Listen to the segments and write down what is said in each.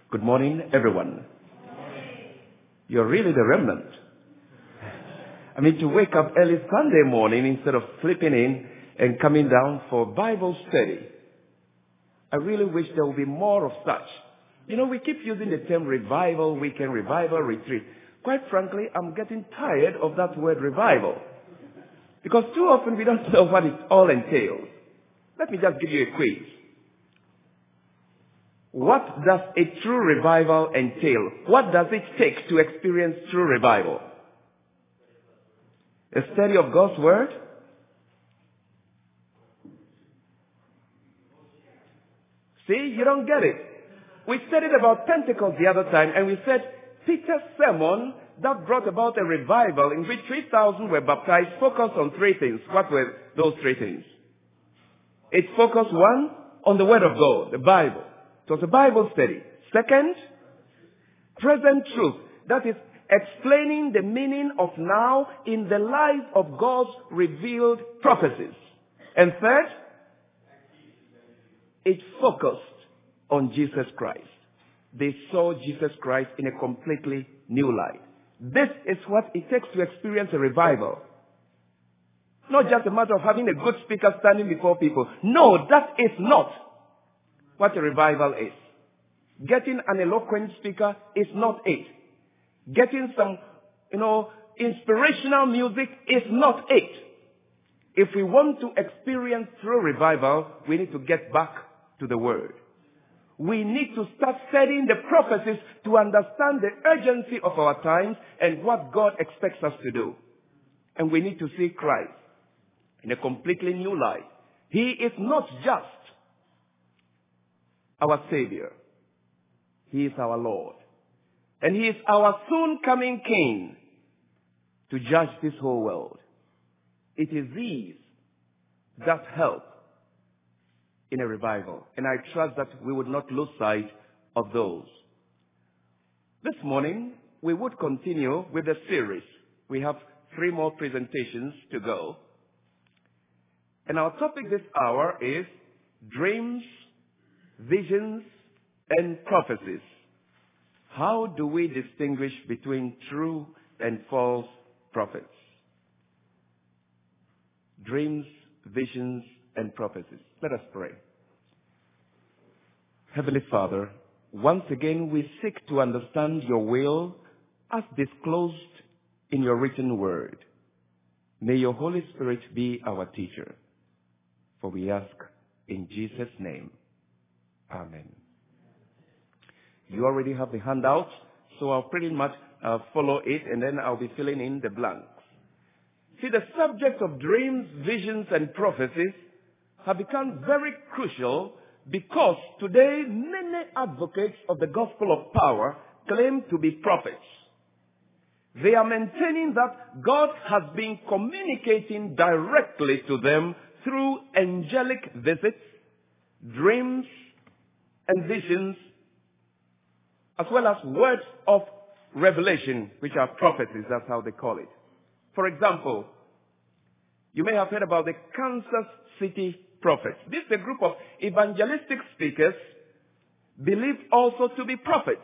Good morning, everyone. You're really the remnant. I mean, to wake up early Sunday morning instead of sleeping in and coming down for Bible study. I really wish there would be more of such. You know, we keep using the term revival, weekend revival, retreat. Quite frankly, I'm getting tired of that word revival. Because too often we don't know what it all entails. Let me just give you a quiz. What does a true revival entail? What does it take to experience true revival? A study of God's Word? See, you don't get it. We studied about Pentecost the other time, and we said Peter's sermon that brought about a revival in which 3,000 were baptized focused on three things. What were those three things? It focused, one, on the Word of God, the Bible. It was a Bible study. Second, present truth. That is, explaining the meaning of now in the light of God's revealed prophecies. And third, it focused on Jesus Christ. They saw Jesus Christ in a completely new light. This is what it takes to experience a revival. Not just a matter of having a good speaker standing before people. No, that is not what a revival is. Getting an eloquent speaker is not it. Getting some, inspirational music is not it. If we want to experience true revival, we need to get back to the Word. We need to start studying the prophecies to understand the urgency of our times and what God expects us to do. And we need to see Christ in a completely new light. He is not just our Savior. He is our Lord. And He is our soon coming King to judge this whole world. It is these that help in a revival. And I trust that we would not lose sight of those. This morning, we would continue with the series. We have 3 more presentations to go. And our topic this hour is dreams, visions, and prophecies. How do we distinguish between true and false prophets? Dreams, visions, and prophecies. Let us pray. Heavenly Father, once again we seek to understand your will as disclosed in your written word. May your Holy Spirit be our teacher. For we ask in Jesus' name. Amen. You already have the handout, so I'll pretty much follow it, and then I'll be filling in the blanks. See, the subject of dreams, visions, and prophecies have become very crucial because today many advocates of the gospel of power claim to be prophets. They are maintaining that God has been communicating directly to them through angelic visits, dreams, and visions, as well as words of revelation, which are prophecies, that's how they call it. For example, you may have heard about the Kansas City prophets. This is a group of evangelistic speakers believed also to be prophets.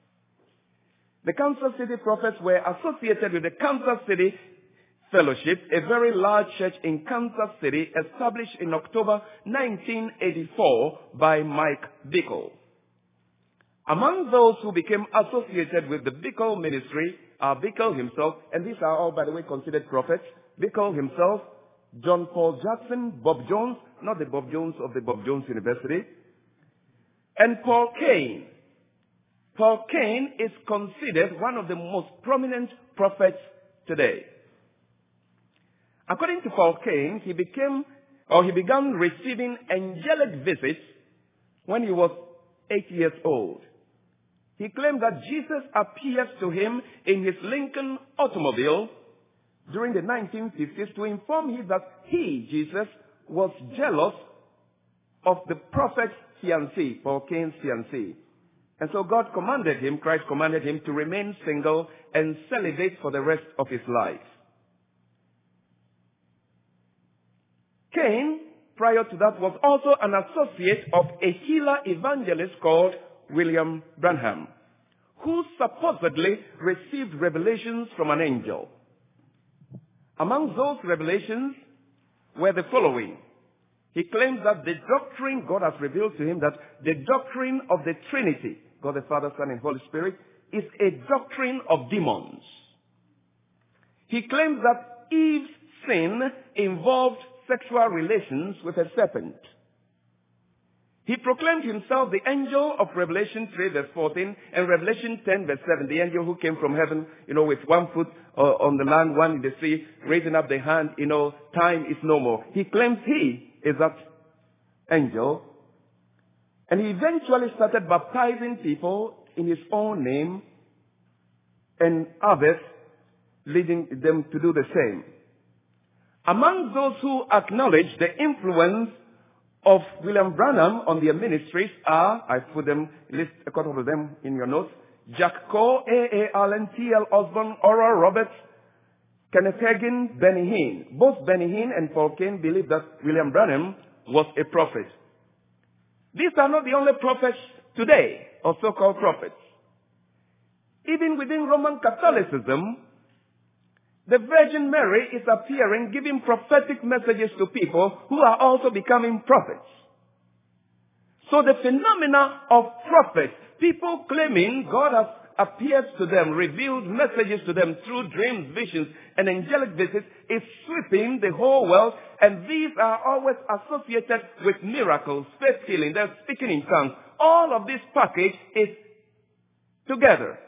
The Kansas City prophets were associated with the Kansas City Fellowship, a very large church in Kansas City established in October 1984 by Mike Bickle. Among those who became associated with the Bickle ministry are Bickle himself, and these are all, by the way, considered prophets. Bickle himself, John Paul Jackson, Bob Jones, not the Bob Jones of the Bob Jones University, and Paul Cain. Paul Cain is considered one of the most prominent prophets today. According to Paul Cain, he began receiving angelic visits when he was 8 years old. He claimed that Jesus appeared to him in his Lincoln automobile during the 1950s to inform him that he, Jesus, was jealous of the prophet's fiancée, Paul Cain's fiancée. And so Christ commanded him to remain single and celibate for the rest of his life. Cain, prior to that, was also an associate of a healer evangelist called William Branham, who supposedly received revelations from an angel. Among those revelations were the following. He claims that the doctrine God has revealed to him, that the doctrine of the Trinity, God the Father, Son, and Holy Spirit, is a doctrine of demons. He claims that Eve's sin involved sexual relations with a serpent. He proclaimed himself the angel of Revelation 3 verse 14 and Revelation 10 verse 7, the angel who came from heaven, with one foot on the land, one in the sea, raising up the hand, time is no more. He claims he is that angel. And he eventually started baptizing people in his own name and others leading them to do the same. Among those who acknowledge the influence of William Branham on their ministries are, I put them, list a couple of them in your notes, Jack Coe, A.A. Allen, T.L. Osborne, Oral Roberts, Kenneth Hagin, Benny Hinn. Both Benny Hinn and Paul Cain believe that William Branham was a prophet. These are not the only prophets today, or so-called prophets. Even within Roman Catholicism, the Virgin Mary is appearing, giving prophetic messages to people who are also becoming prophets. So the phenomena of prophets, people claiming God has appeared to them, revealed messages to them through dreams, visions, and angelic visits, is sweeping the whole world, and these are always associated with miracles, faith healing, they're speaking in tongues. All of this package is together.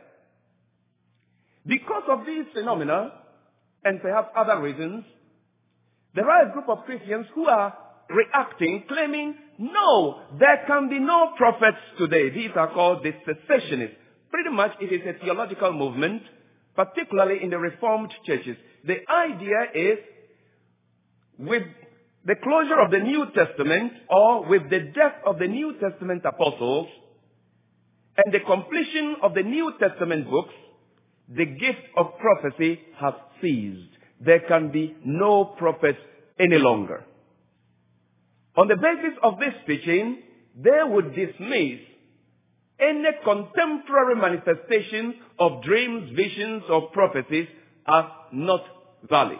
Because of these phenomena, and perhaps other reasons, there are a group of Christians who are reacting, claiming, no, there can be no prophets today. These are called the cessationists. Pretty much it is a theological movement, particularly in the Reformed churches. The idea is, with the closure of the New Testament, or with the death of the New Testament apostles, and the completion of the New Testament books, the gift of prophecy has ceased. There can be no prophets any longer. On the basis of this teaching, they would dismiss any contemporary manifestation of dreams, visions, or prophecies as not valid.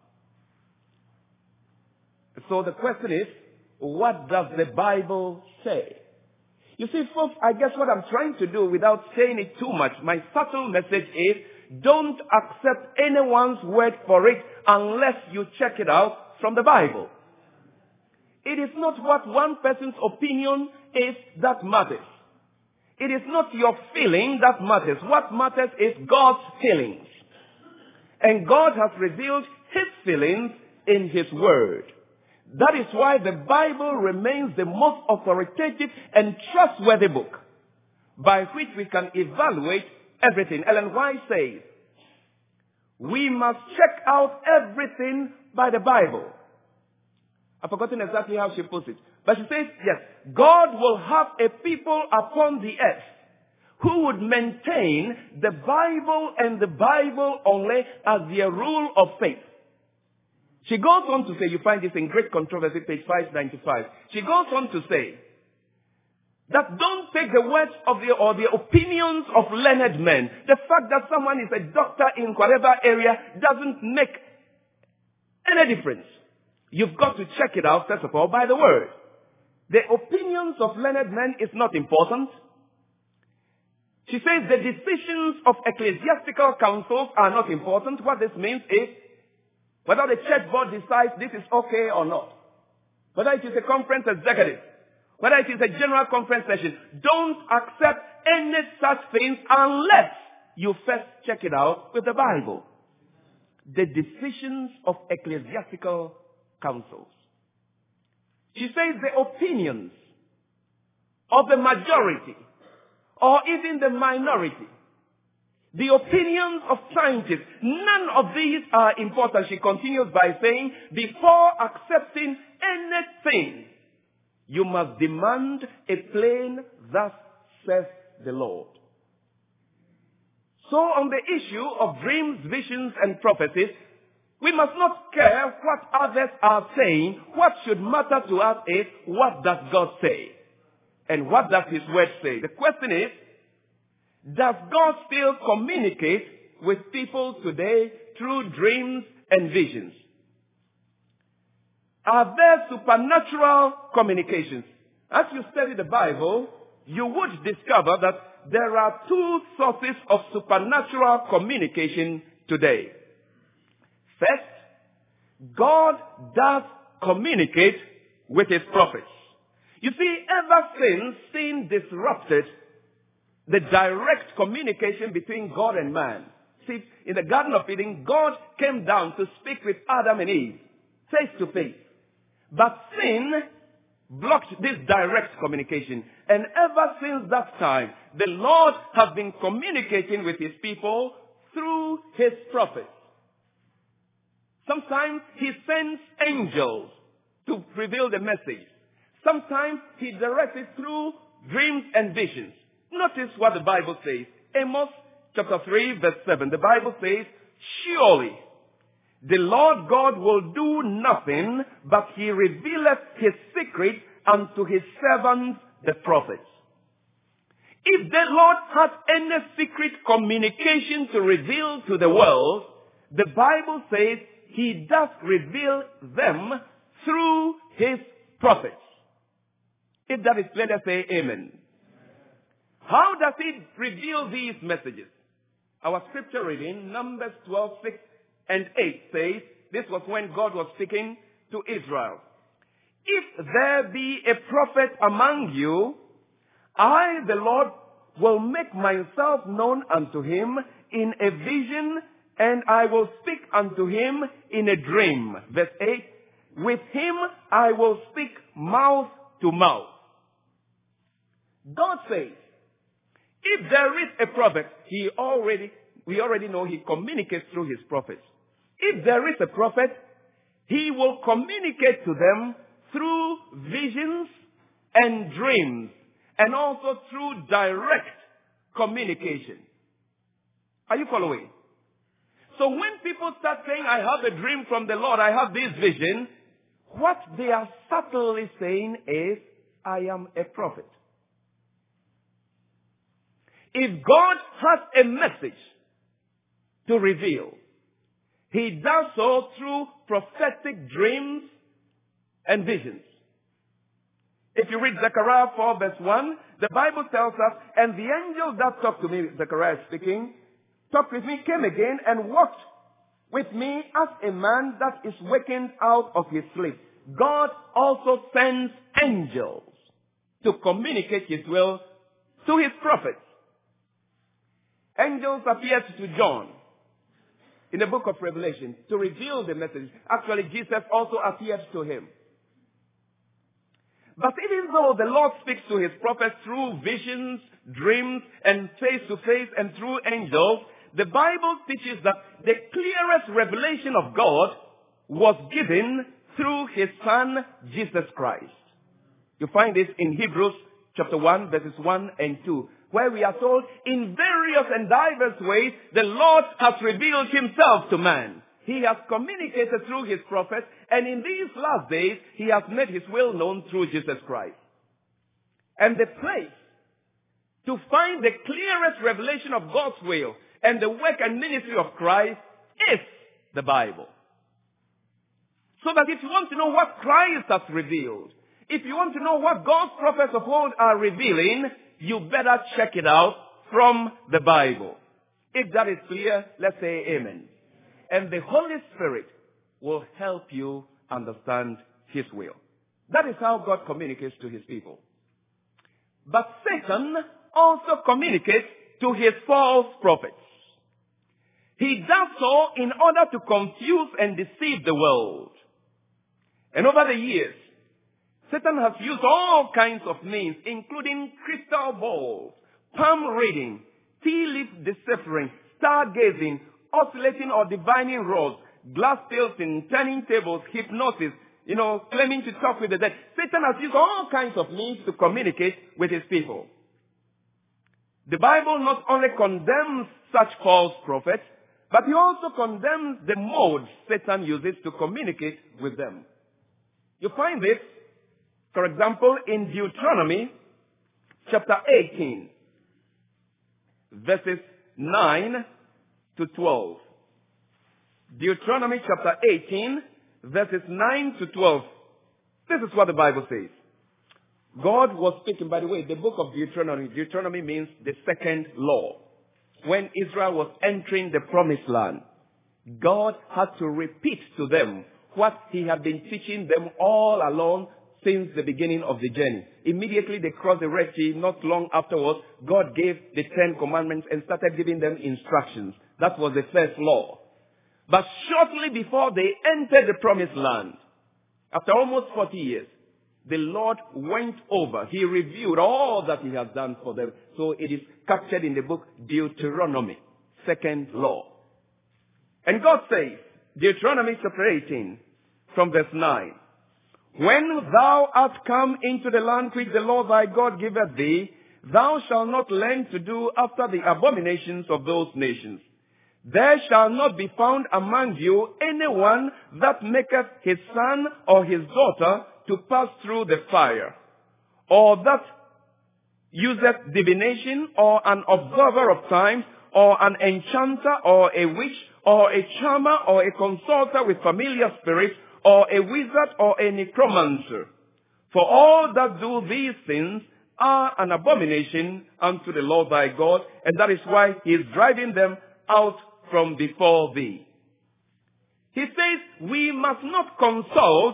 So the question is, what does the Bible say? You see, folks, I guess what I'm trying to do without saying it too much, my subtle message is, don't accept anyone's word for it unless you check it out from the Bible. It is not what one person's opinion is that matters. It is not your feeling that matters. What matters is God's feelings. And God has revealed His feelings in His Word. That is why the Bible remains the most authoritative and trustworthy book by which we can evaluate everything. Ellen White says, we must check out everything by the Bible. I've forgotten exactly how she puts it. But she says, yes, God will have a people upon the earth who would maintain the Bible and the Bible only as their rule of faith. She goes on to say, you find this in Great Controversy, page 595. She goes on to say that don't take the words of the opinions of learned men. The fact that someone is a doctor in whatever area doesn't make any difference. You've got to check it out, first of all, by the Word. The opinions of learned men is not important. She says the decisions of ecclesiastical councils are not important. What this means is whether the church board decides this is okay or not. Whether it is a conference executive. Whether it is a general conference session. Don't accept any such things unless you first check it out with the Bible. The decisions of ecclesiastical councils. She says the opinions of the majority or even the minority, the opinions of scientists, none of these are important. She continues by saying, before accepting anything, you must demand a plain, thus says the Lord. So on the issue of dreams, visions, and prophecies, we must not care what others are saying. What should matter to us is, what does God say? And what does his word say? The question is, does God still communicate with people today through dreams and visions? Are there supernatural communications? As you study the Bible, you would discover that there are two sources of supernatural communication today. First, God does communicate with his prophets. You see, ever since sin disrupted the direct communication between God and man. See, in the Garden of Eden, God came down to speak with Adam and Eve, face to face. But sin blocked this direct communication. And ever since that time, the Lord has been communicating with his people through his prophets. Sometimes he sends angels to reveal the message. Sometimes he directs it through dreams and visions. Notice what the Bible says. Amos chapter 3 verse 7. The Bible says, surely the Lord God will do nothing, but he revealeth his secret unto his servants the prophets. If the Lord has any secret communication to reveal to the world, the Bible says he does reveal them through his prophets. If that is clear, let's say amen. How does he reveal these messages? Our scripture reading, Numbers 12, 6 and 8 says, this was when God was speaking to Israel. If there be a prophet among you, I, the Lord, will make myself known unto him in a vision, and I will speak unto him in a dream. Verse 8, with him I will speak mouth to mouth. God says, if there is a prophet, we already know he communicates through his prophets. If there is a prophet, he will communicate to them through visions and dreams, and also through direct communication. Are you following? So when people start saying, I have a dream from the Lord, I have this vision, what they are subtly saying is, I am a prophet. If God has a message to reveal, he does so through prophetic dreams and visions. If you read Zechariah 4 verse 1, the Bible tells us, and the angel that talked to me, Zechariah speaking, talked with me, came again and walked with me as a man that is wakened out of his sleep. God also sends angels to communicate his will to his prophets. Angels appeared to John in the book of Revelation to reveal the message. Actually, Jesus also appeared to him. But even though the Lord speaks to his prophets through visions, dreams, and face-to-face and through angels, the Bible teaches that the clearest revelation of God was given through his Son, Jesus Christ. You find this in Hebrews chapter 1, verses 1 and 2. Where we are told, in various and diverse ways, the Lord has revealed himself to man. He has communicated through his prophets, and in these last days, he has made his will known through Jesus Christ. And the place to find the clearest revelation of God's will and the work and ministry of Christ is the Bible. So that if you want to know what Christ has revealed, if you want to know what God's prophets of old are revealing, you better check it out from the Bible. If that is clear, let's say amen. And the Holy Spirit will help you understand his will. That is how God communicates to his people. But Satan also communicates to his false prophets. He does so in order to confuse and deceive the world. And over the years, Satan has used all kinds of means, including crystal balls, palm reading, tea leaf deciphering, stargazing, oscillating or divining rods, glass pills, turning tables, hypnosis, claiming to talk with the dead. Satan has used all kinds of means to communicate with his people. The Bible not only condemns such false prophets, but he also condemns the modes Satan uses to communicate with them. You find this, for example, in Deuteronomy chapter 18, verses 9 to 12. Deuteronomy chapter 18, verses 9 to 12. This is what the Bible says. God was speaking, by the way, the book of Deuteronomy. Deuteronomy means the second law. When Israel was entering the promised land, God had to repeat to them what he had been teaching them all along since the beginning of the journey. Immediately they crossed the Red Sea. Not long afterwards, God gave the 10 commandments and started giving them instructions. That was the first law. But shortly before they entered the promised land, after almost 40 years, the Lord went over. He reviewed all that he has done for them. So it is captured in the book Deuteronomy, second law. And God says, Deuteronomy chapter 18, from verse 9, when thou art come into the land which the Lord thy God giveth thee, thou shalt not learn to do after the abominations of those nations. There shall not be found among you anyone that maketh his son or his daughter to pass through the fire, or that useth divination, or an observer of times, or an enchanter, or a witch, or a charmer, or a consulter with familiar spirits, or a wizard, or a necromancer. For all that do these things are an abomination unto the Lord thy God, and that is why he is driving them out from before thee. He says we must not consult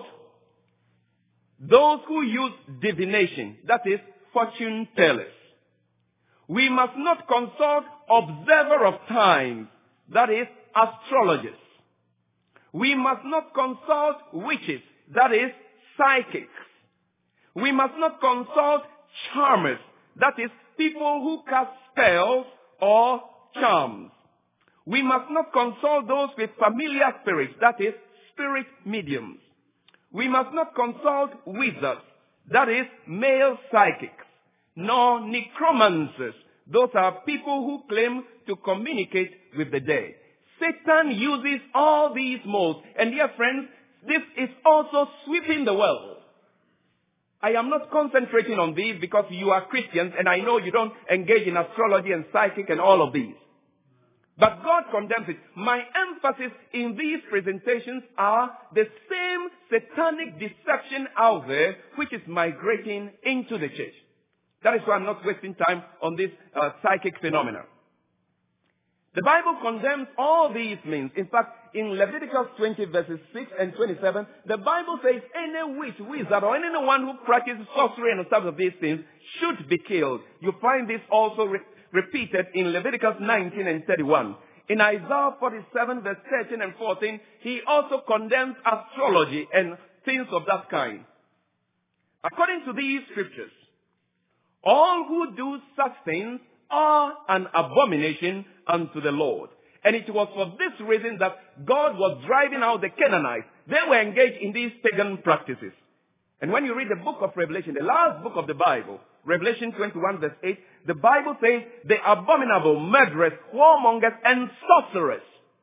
those who use divination, that is, fortune tellers. We must not consult observer of times, that is, astrologers. We must not consult witches, that is, psychics. We must not consult charmers, that is, people who cast spells or charms. We must not consult those with familiar spirits, that is, spirit mediums. We must not consult wizards, that is, male psychics, nor necromancers. Those are people who claim to communicate with the dead. Satan uses all these modes. And dear friends, this is also sweeping the world. I am not concentrating on these because you are Christians and I know you don't engage in astrology and psychic and all of these. But God condemns it. My emphasis in these presentations are the same satanic deception out there which is migrating into the church. That is why I'm not wasting time on this psychic phenomena. The Bible condemns all these means. In fact, in Leviticus 20 verses 6 and 27, the Bible says any witch, wizard, or anyone who practices sorcery and some of these things should be killed. You find this also repeated in Leviticus 19 and 31. In Isaiah 47 verse 13 and 14, he also condemns astrology and things of that kind. According to these scriptures, all who do such things are an abomination unto the Lord. And it was for this reason that God was driving out the Canaanites. They were engaged in these pagan practices. And when you read the book of Revelation, the last book of the Bible, Revelation 21 verse 8, the Bible says, the abominable, murderers, whoremongers, and sorcerers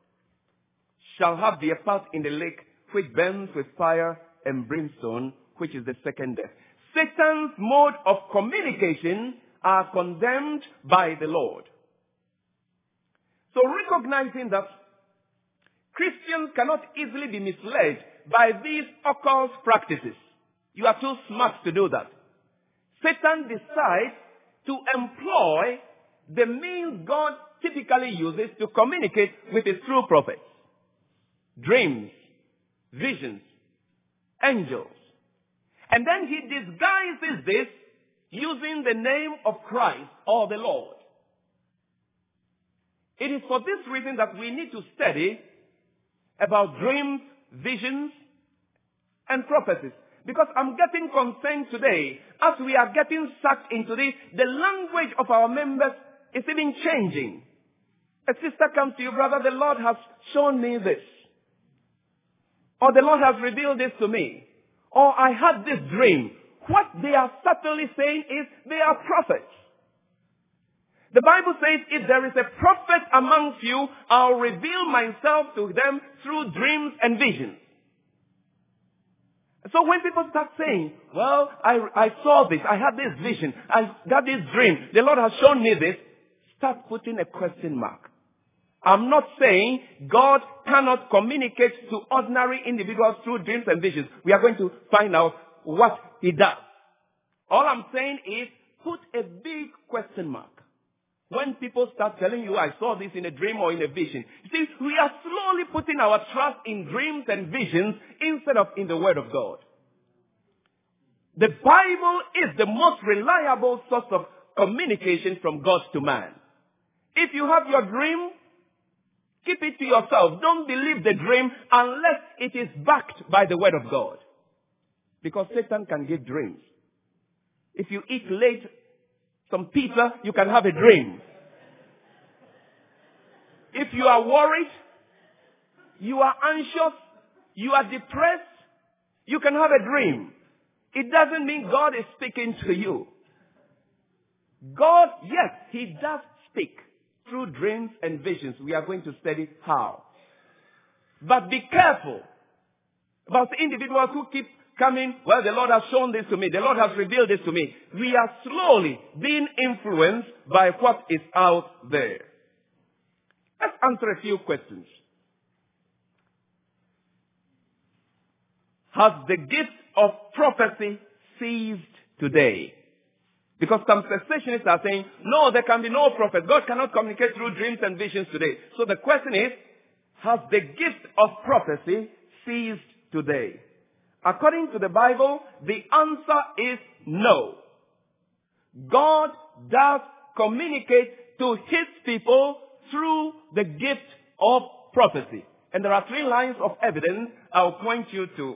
shall have their part in the lake which burns with fire and brimstone, which is the second death. Satan's mode of communication are condemned by the Lord. So recognizing that Christians cannot easily be misled by these occult practices. You are too smart to do that. Satan decides to employ the means God typically uses to communicate with his true prophets. Dreams, visions, angels. And then he disguises this using the name of Christ or the Lord. It is for this reason that we need to study about dreams, visions, and prophecies. Because I'm getting concerned today, as we are getting sucked into this, the language of our members is even changing. A sister comes to you, brother, the Lord has shown me this. Or the Lord has revealed this to me. Or I had this dream. What they are subtly saying is they are prophets. The Bible says, if there is a prophet amongst you, I'll reveal myself to them through dreams and visions. So when people start saying, well, I saw this, I had this vision, I got this dream, the Lord has shown me this, start putting a question mark. I'm not saying God cannot communicate to ordinary individuals through dreams and visions. We are going to find out what He does. All I'm saying is put a big question mark. When people start telling you, I saw this in a dream or in a vision. You see, we are slowly putting our trust in dreams and visions instead of in the Word of God. The Bible is the most reliable source of communication from God to man. If you have your dream, keep it to yourself. Don't believe the dream unless it is backed by the Word of God. Because Satan can give dreams. If you eat late some pizza, you can have a dream. If you are worried, you are anxious, you are depressed, you can have a dream. It doesn't mean God is speaking to you. God, yes, He does speak through dreams and visions. We are going to study how. But be careful about the individuals who keep coming, well, the Lord has shown this to me. The Lord has revealed this to me. We are slowly being influenced by what is out there. Let's answer a few questions. Has the gift of prophecy ceased today? Because some cessationists are saying, no, there can be no prophet. God cannot communicate through dreams and visions today. So the question is, has the gift of prophecy ceased today? According to the Bible, the answer is no. God does communicate to His people through the gift of prophecy. And there are 3 lines of evidence I'll point you to.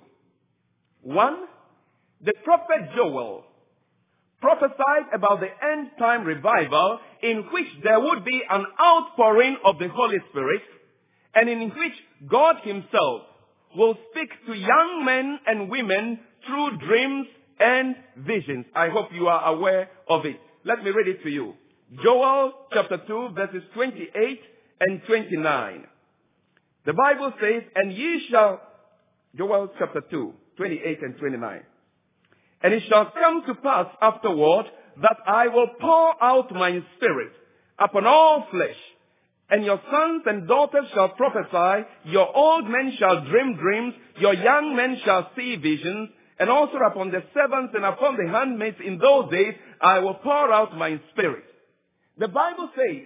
1, the prophet Joel prophesied about the end time revival in which there would be an outpouring of the Holy Spirit and in which God Himself will speak to young men and women through dreams and visions. I hope you are aware of it. Let me read it to you. Joel chapter 2 verses 28 and 29. The Bible says, and ye shall, Joel chapter 2, 28 and 29. And it shall come to pass afterward that I will pour out my spirit upon all flesh. And your sons and daughters shall prophesy, your old men shall dream dreams, your young men shall see visions, and also upon the servants and upon the handmaids in those days I will pour out my spirit. The Bible says,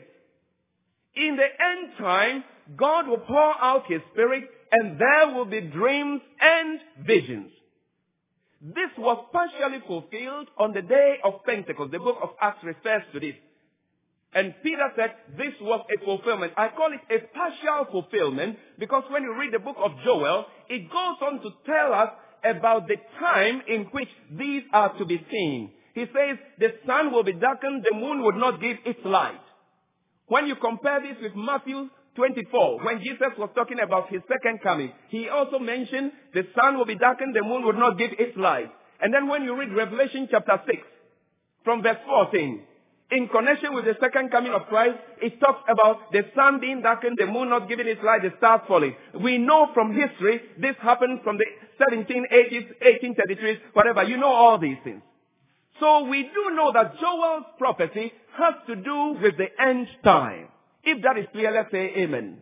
in the end time, God will pour out His spirit and there will be dreams and visions. This was partially fulfilled on the day of Pentecost. The book of Acts refers to this. And Peter said this was a fulfillment. I call it a partial fulfillment because when you read the book of Joel, it goes on to tell us about the time in which these are to be seen. He says the sun will be darkened, the moon would not give its light. When you compare this with Matthew 24, when Jesus was talking about His second coming, He also mentioned the sun will be darkened, the moon would not give its light. And then when you read Revelation chapter 6, from verse 14, in connection with the second coming of Christ, it talks about the sun being darkened, the moon not giving its light, the stars falling. We know from history, this happened from the 1780s, 1833s, whatever. You know all these things. So we do know that Joel's prophecy has to do with the end time. If that is clear, let's say amen.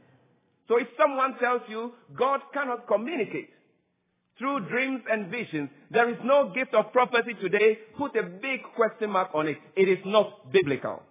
So if someone tells you God cannot communicate through dreams and visions, there is no gift of prophecy today, put a big question mark on it. It is not biblical.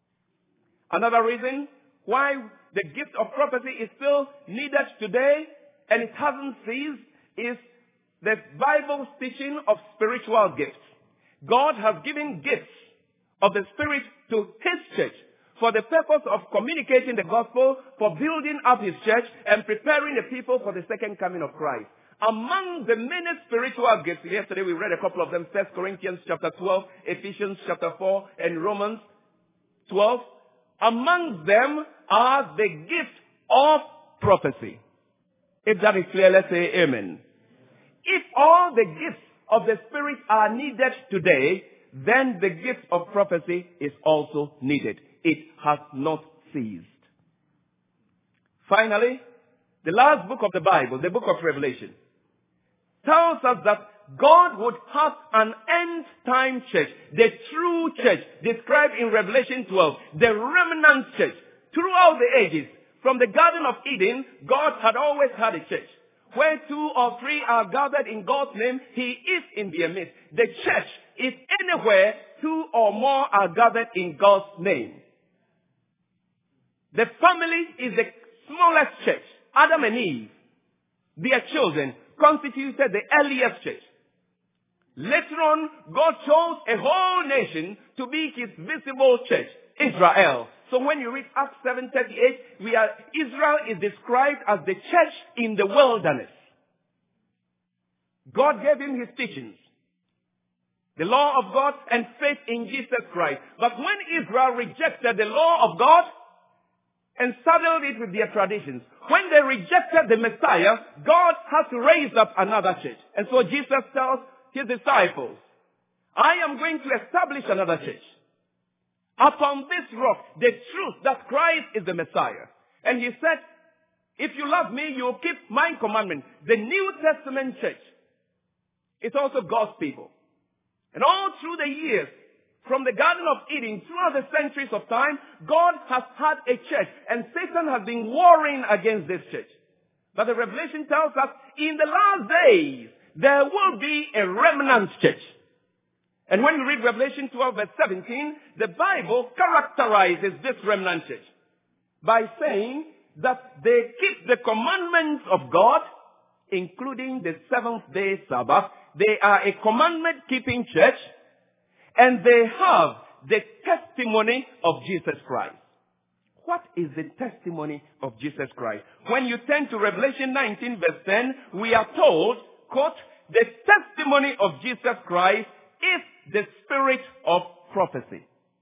Another reason why the gift of prophecy is still needed today and it hasn't ceased is the Bible's teaching of spiritual gifts. God has given gifts of the Spirit to His church for the purpose of communicating the gospel, for building up His church and preparing the people for the second coming of Christ. Among the many spiritual gifts, yesterday we read a couple of them, 1 Corinthians chapter 12, Ephesians chapter 4, and Romans 12. Among them are the gift of prophecy. If that is clear, let's say amen. If all the gifts of the Spirit are needed today, then the gift of prophecy is also needed. It has not ceased. Finally, the last book of the Bible, the book of Revelation. tells us that God would have an end-time church, the true church, described in Revelation 12, the remnant church. Throughout the ages, from the Garden of Eden, God had always had a church. Where 2 or 3 are gathered in God's name, He is in their midst. The church is anywhere 2 or more are gathered in God's name. The family is the smallest church. Adam and Eve, their children, constituted the earliest church. Later on, God chose a whole nation to be His visible church, Israel. So when you read Acts 7:38, Israel is described as the church in the wilderness. God gave him His teachings, the law of God and faith in Jesus Christ. But when Israel rejected the law of God and saddled it with their traditions, when they rejected the Messiah, God has to raise up another church. And so Jesus tells His disciples, I am going to establish another church. Upon this rock, the truth that Christ is the Messiah. And He said, if you love me, you will keep my commandment. The New Testament church is also God's people. And all through the years, from the Garden of Eden, throughout the centuries of time, God has had a church. And Satan has been warring against this church. But the Revelation tells us, in the last days, there will be a remnant church. And when you read Revelation 12 verse 17, the Bible characterizes this remnant church by saying that they keep the commandments of God, including the seventh-day Sabbath. They are a commandment-keeping church, and they have the testimony of Jesus Christ. What is the testimony of Jesus Christ? When you turn to Revelation 19 verse 10, we are told, quote, the testimony of Jesus Christ is the spirit of prophecy.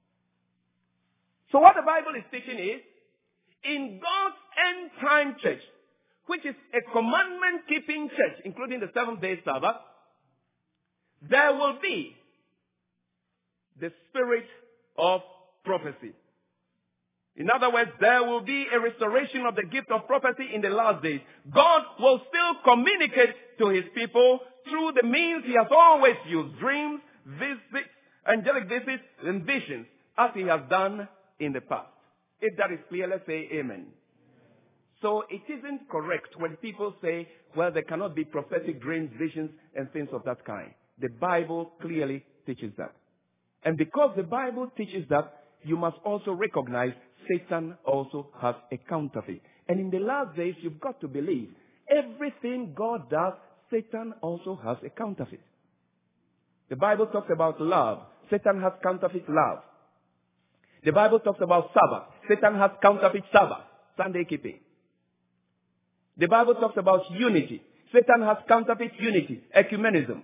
So what the Bible is teaching is, in God's end-time church, which is a commandment-keeping church, including the seventh-day Sabbath, there will be the spirit of prophecy. In other words, there will be a restoration of the gift of prophecy in the last days. God will still communicate to His people through the means He has always used, dreams, visits, angelic visits, and visions, as He has done in the past. If that is clear, let's say amen. So it isn't correct when people say, well, there cannot be prophetic dreams, visions, and things of that kind. The Bible clearly teaches that. And because the Bible teaches that, you must also recognize Satan also has a counterfeit. And in the last days, you've got to believe everything God does, Satan also has a counterfeit. The Bible talks about love. Satan has counterfeit love. The Bible talks about Sabbath. Satan has counterfeit Sabbath, Sunday keeping. The Bible talks about unity. Satan has counterfeit unity, ecumenism.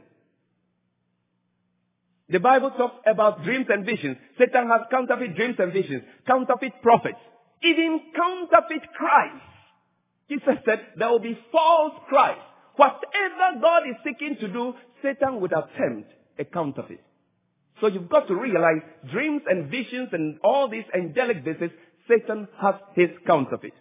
The Bible talks about dreams and visions. Satan has counterfeit dreams and visions, counterfeit prophets, even counterfeit Christ. Jesus said there will be false Christ. Whatever God is seeking to do, Satan would attempt a counterfeit. So you've got to realize dreams and visions and all these angelic visits, Satan has his counterfeit.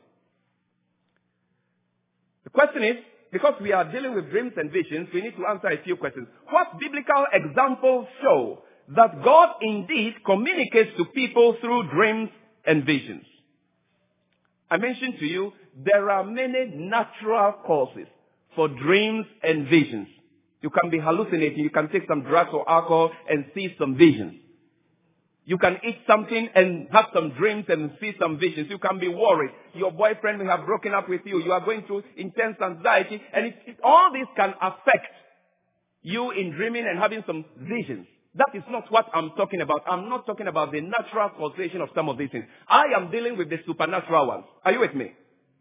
The question is, because we are dealing with dreams and visions, we need to answer a few questions. What biblical examples show that God indeed communicates to people through dreams and visions? I mentioned to you, there are many natural causes for dreams and visions. You can be hallucinating. You can take some drugs or alcohol and see some visions. You can eat something and have some dreams and see some visions. You can be worried. Your boyfriend may have broken up with you. You are going through intense anxiety. And all this can affect you in dreaming and having some visions. That is not what I'm talking about. I'm not talking about the natural causation of some of these things. I am dealing with the supernatural ones. Are you with me?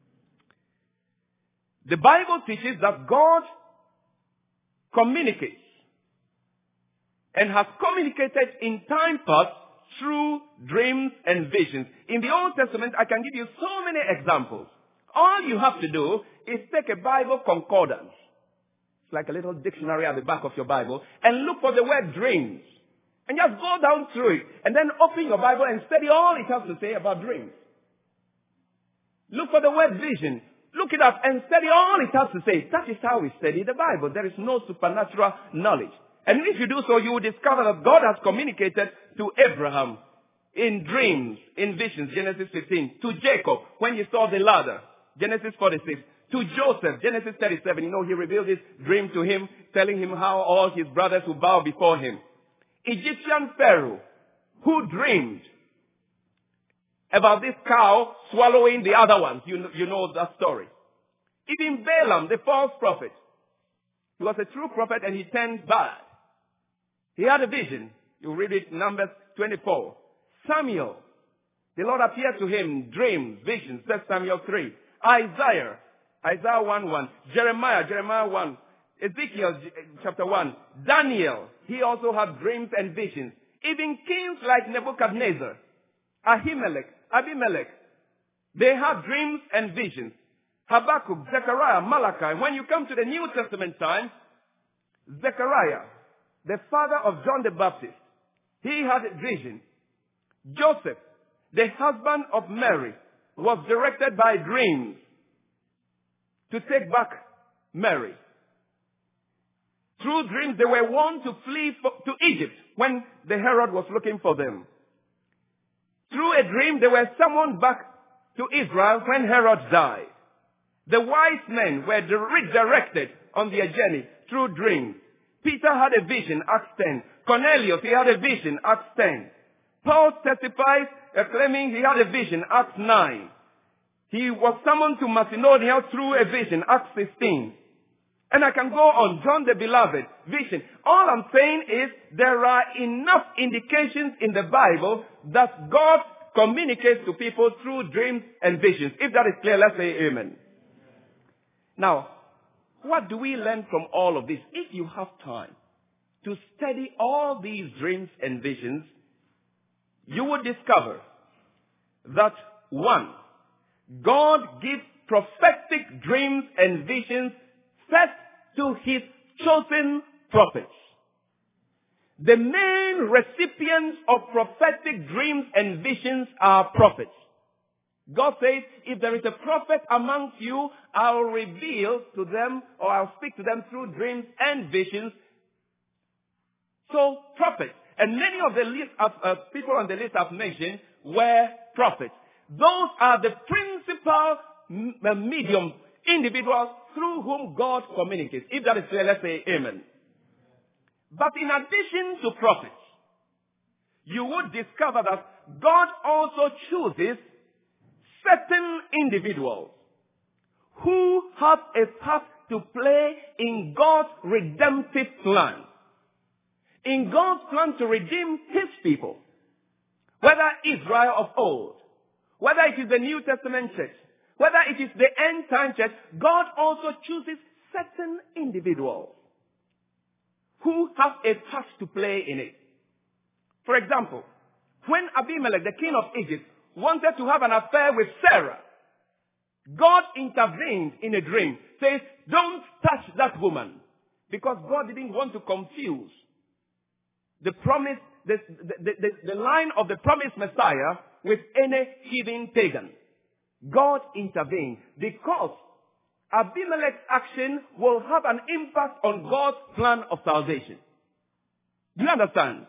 The Bible teaches that God communicates and has communicated in time past through dreams and visions. In the Old Testament, I can give you so many examples. All you have to do is take a Bible concordance. It's like a little dictionary at the back of your Bible, and look for the word dreams. And just go down through it, and then open your Bible and study all it has to say about dreams. Look for the word vision. Look it up and study all it has to say. That is how we study the Bible. There is no supernatural knowledge. And if you do so, you will discover that God has communicated to Abraham in dreams, in visions, Genesis 15, to Jacob when he saw the ladder, Genesis 46, to Joseph, Genesis 37. He revealed his dream to him, telling him how all his brothers would bow before him. Egyptian Pharaoh, who dreamed about this cow swallowing the other ones. You know that story. Even Balaam, the false prophet. He was a true prophet and he turned bad. He had a vision. You read it in Numbers 24. Samuel, the Lord appeared to him, dreams, visions, 1 Samuel 3. Isaiah 1:1. Jeremiah 1. Ezekiel chapter 1. Daniel, he also had dreams and visions. Even kings like Nebuchadnezzar, Abimelech, they had dreams and visions. Habakkuk, Zechariah, Malachi. When you come to the New Testament times, Zechariah, the father of John the Baptist, he had a vision. Joseph, the husband of Mary, was directed by dreams to take back Mary. Through dreams, they were warned to flee to Egypt when the Herod was looking for them. Through a dream, they were summoned back to Israel when Herod died. The wise men were redirected on their journey through dreams. Peter had a vision, Acts 10. Cornelius, he had a vision, Acts 10. Paul testifies, claiming he had a vision, Acts 9. He was summoned to Macedonia through a vision, Acts 16. And I can go on. John the Beloved, vision. All I'm saying is there are enough indications in the Bible that God communicates to people through dreams and visions. If that is clear, let's say amen. Now, what do we learn from all of this? If you have time to study all these dreams and visions, you will discover that 1, God gives prophetic dreams and visions first to his chosen prophets. The main recipients of prophetic dreams and visions are prophets. God says, if there is a prophet amongst you, I'll reveal to them, or I'll speak to them through dreams and visions. So, prophets. And many of the list of people on the list I've mentioned were prophets. Those are the principal medium individuals through whom God communicates. If that is clear, let's say amen. But in addition to prophets, you would discover that God also chooses certain individuals who have a part to play in God's redemptive plan. In God's plan to redeem his people. Whether Israel of old, whether it is the New Testament church, whether it is the end time church, God also chooses certain individuals who have a part to play in it. For example, when Abimelech, the king of Egypt, wanted to have an affair with Sarah, God intervened in a dream, says, don't touch that woman, because God didn't want to confuse the promise, the line of the promised Messiah with any heathen pagan. God intervened because Abimelech's action will have an impact on God's plan of salvation. Do you understand?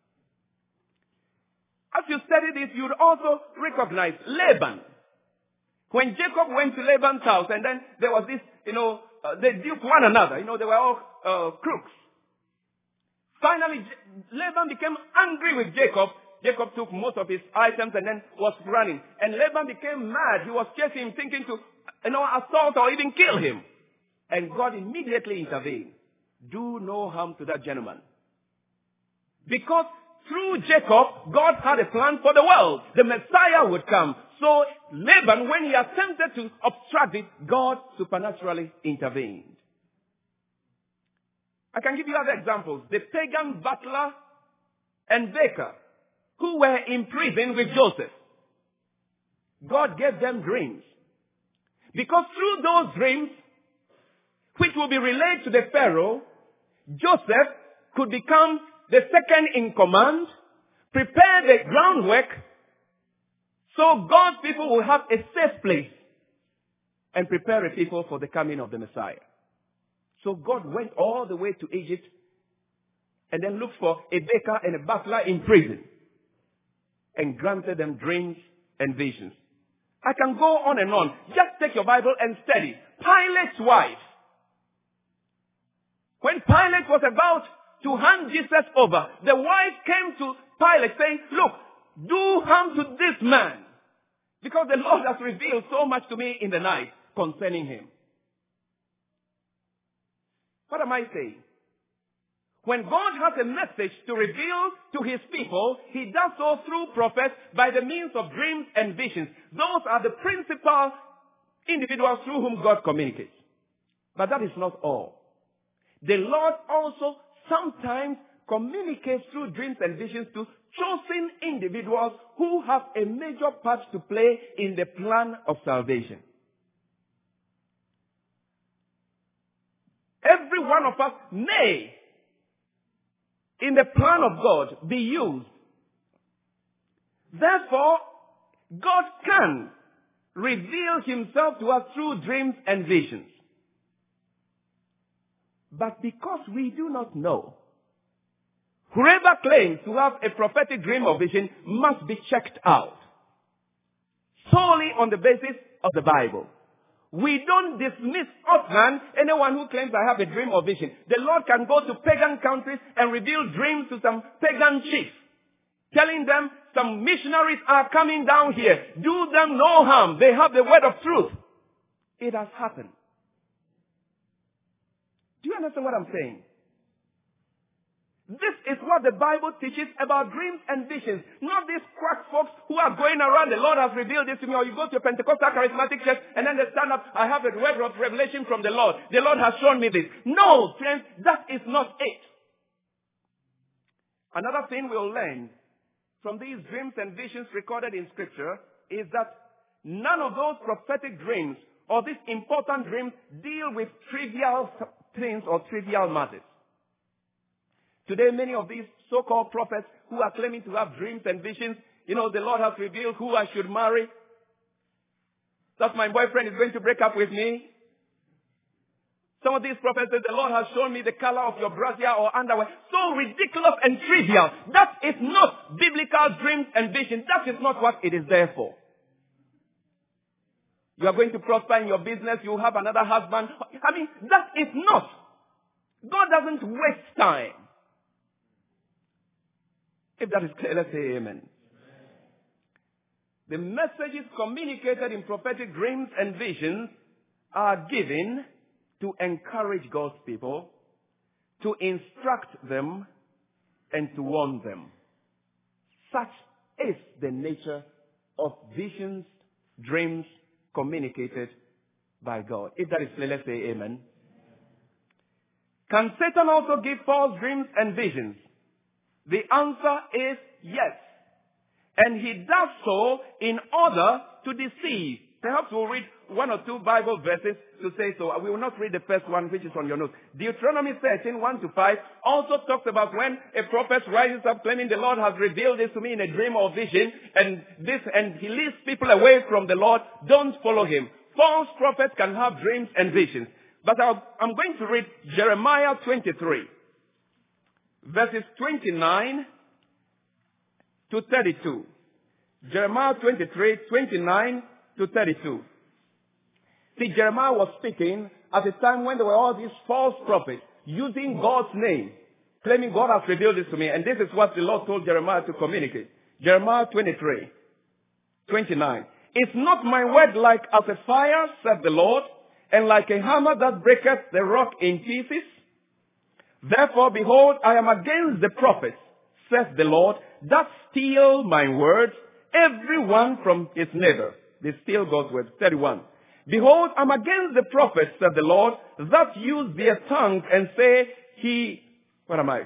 As you study this, you would also recognize Laban. When Jacob went to Laban's house, and then there was this, they duped one another. They were all crooks. Finally, Laban became angry with Jacob. Jacob took most of his items and then was running. And Laban became mad. He was chasing him, thinking to, assault or even kill him. And God immediately intervened. Do no harm to that gentleman. Because through Jacob, God had a plan for the world. The Messiah would come. So Laban, when he attempted to obstruct it, God supernaturally intervened. I can give you other examples. The pagan butler and baker who were in prison with Joseph. God gave them dreams. Because through those dreams, which will be relayed to the Pharaoh, Joseph could become the second in command, prepare the groundwork, so God's people will have a safe place. and prepare a people for the coming of the Messiah. So God went all the way to Egypt and then looked for a baker and a butler in prison and granted them dreams and visions. I can go on and on. Just take your Bible and study. Pilate's wife. When Pilate was about to hand Jesus over, the wife came to Pilate saying, look, do harm to this man, because the Lord has revealed so much to me in the night concerning him. What am I saying? When God has a message to reveal to his people, he does so through prophets by the means of dreams and visions. Those are the principal individuals through whom God communicates. But that is not all. The Lord also sometimes communicates through dreams and visions to chosen individuals who have a major part to play in the plan of salvation. Every one of us may, in the plan of God, be used. Therefore, God can reveal himself to us through dreams and visions. But because we do not know, whoever claims to have a prophetic dream or vision must be checked out solely on the basis of the Bible. We don't dismiss offhand anyone who claims I have a dream or vision. The Lord can go to pagan countries and reveal dreams to some pagan chief, telling them some missionaries are coming down here. Do them no harm. They have the word of truth. It has happened. Do you understand what I'm saying? This is what the Bible teaches about dreams and visions. Not these quack folks who are going around, the Lord has revealed this to me, or you go to a Pentecostal charismatic church and then they stand up, I have a word of revelation from the Lord. The Lord has shown me this. No, friends, that is not it. Another thing we'll learn from these dreams and visions recorded in Scripture is that none of those prophetic dreams or these important dreams deal with trivial things or trivial matters. Today, many of these so-called prophets who are claiming to have dreams and visions, the Lord has revealed who I should marry. That my boyfriend is going to break up with me. Some of these prophets say the Lord has shown me the color of your brassiere or underwear. So ridiculous and trivial. That is not biblical dreams and visions. That is not what it is there for. You are going to prosper in your business. You have another husband. That is not. God doesn't waste time. If that is clear, let's say amen. The messages communicated in prophetic dreams and visions are given to encourage God's people, to instruct them, and to warn them. Such is the nature of visions, dreams communicated by God. If that is clear, let's say amen. Can Satan also give false dreams and visions? The answer is yes. And he does so in order to deceive. Perhaps we'll read one or two Bible verses to say so. We will not read the first one, which is on your notes. Deuteronomy 13, 1-5 also talks about when a prophet rises up claiming the Lord has revealed this to me in a dream or vision, and he leads people away from the Lord. Don't follow him. False prophets can have dreams and visions. But I'm going to read Jeremiah 23. Verses 29 to 32. Jeremiah 23, 29 to 32. See, Jeremiah was speaking at a time when there were all these false prophets using God's name, claiming God has revealed this to me. And this is what the Lord told Jeremiah to communicate. Jeremiah 23, 29. Is not my word like as a fire, said the Lord, and like a hammer that breaketh the rock in pieces? Therefore, behold, I am against the prophets, says the Lord, that steal my words, every one from his neighbor. They steal God's word. 31. Behold, I'm against the prophets, said the Lord, that use their tongues and say, What am I?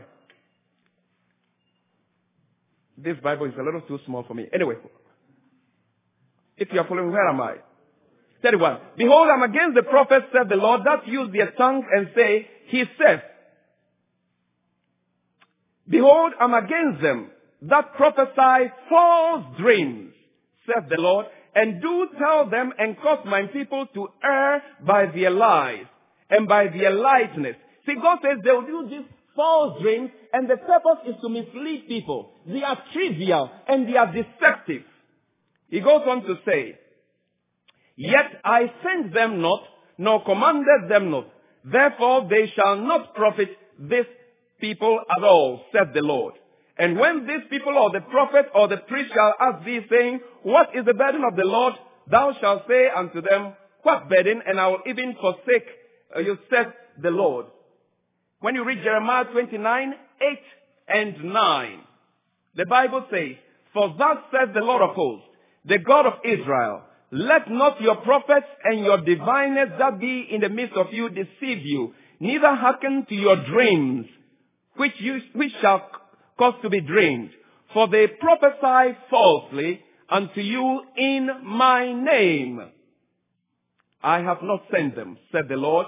This Bible is a little too small for me. Anyway, if you are following, where am I? 31. Behold, I'm against the prophets, said the Lord, that use their tongues and say, he says. Behold, I'm against them that prophesy false dreams, saith the Lord, and do tell them and cause my people to err by their lies and by their lightness. See, God says they will do these false dreams, and the purpose is to mislead people. They are trivial and they are deceptive. He goes on to say, yet I sent them not, nor commanded them not. Therefore they shall not profit this people at all, said the Lord. And when these people or the prophet or the priest shall ask thee, saying, what is the burden of the Lord? Thou shalt say unto them, what burden? And I will even forsake you, said the Lord. When you read Jeremiah 29, 8 and 9, the Bible says, for thus says the Lord of hosts, the God of Israel, let not your prophets and your diviners that be in the midst of you deceive you, neither hearken to your dreams, which shall cause to be dreamed. For they prophesy falsely unto you in my name. I have not sent them, said the Lord.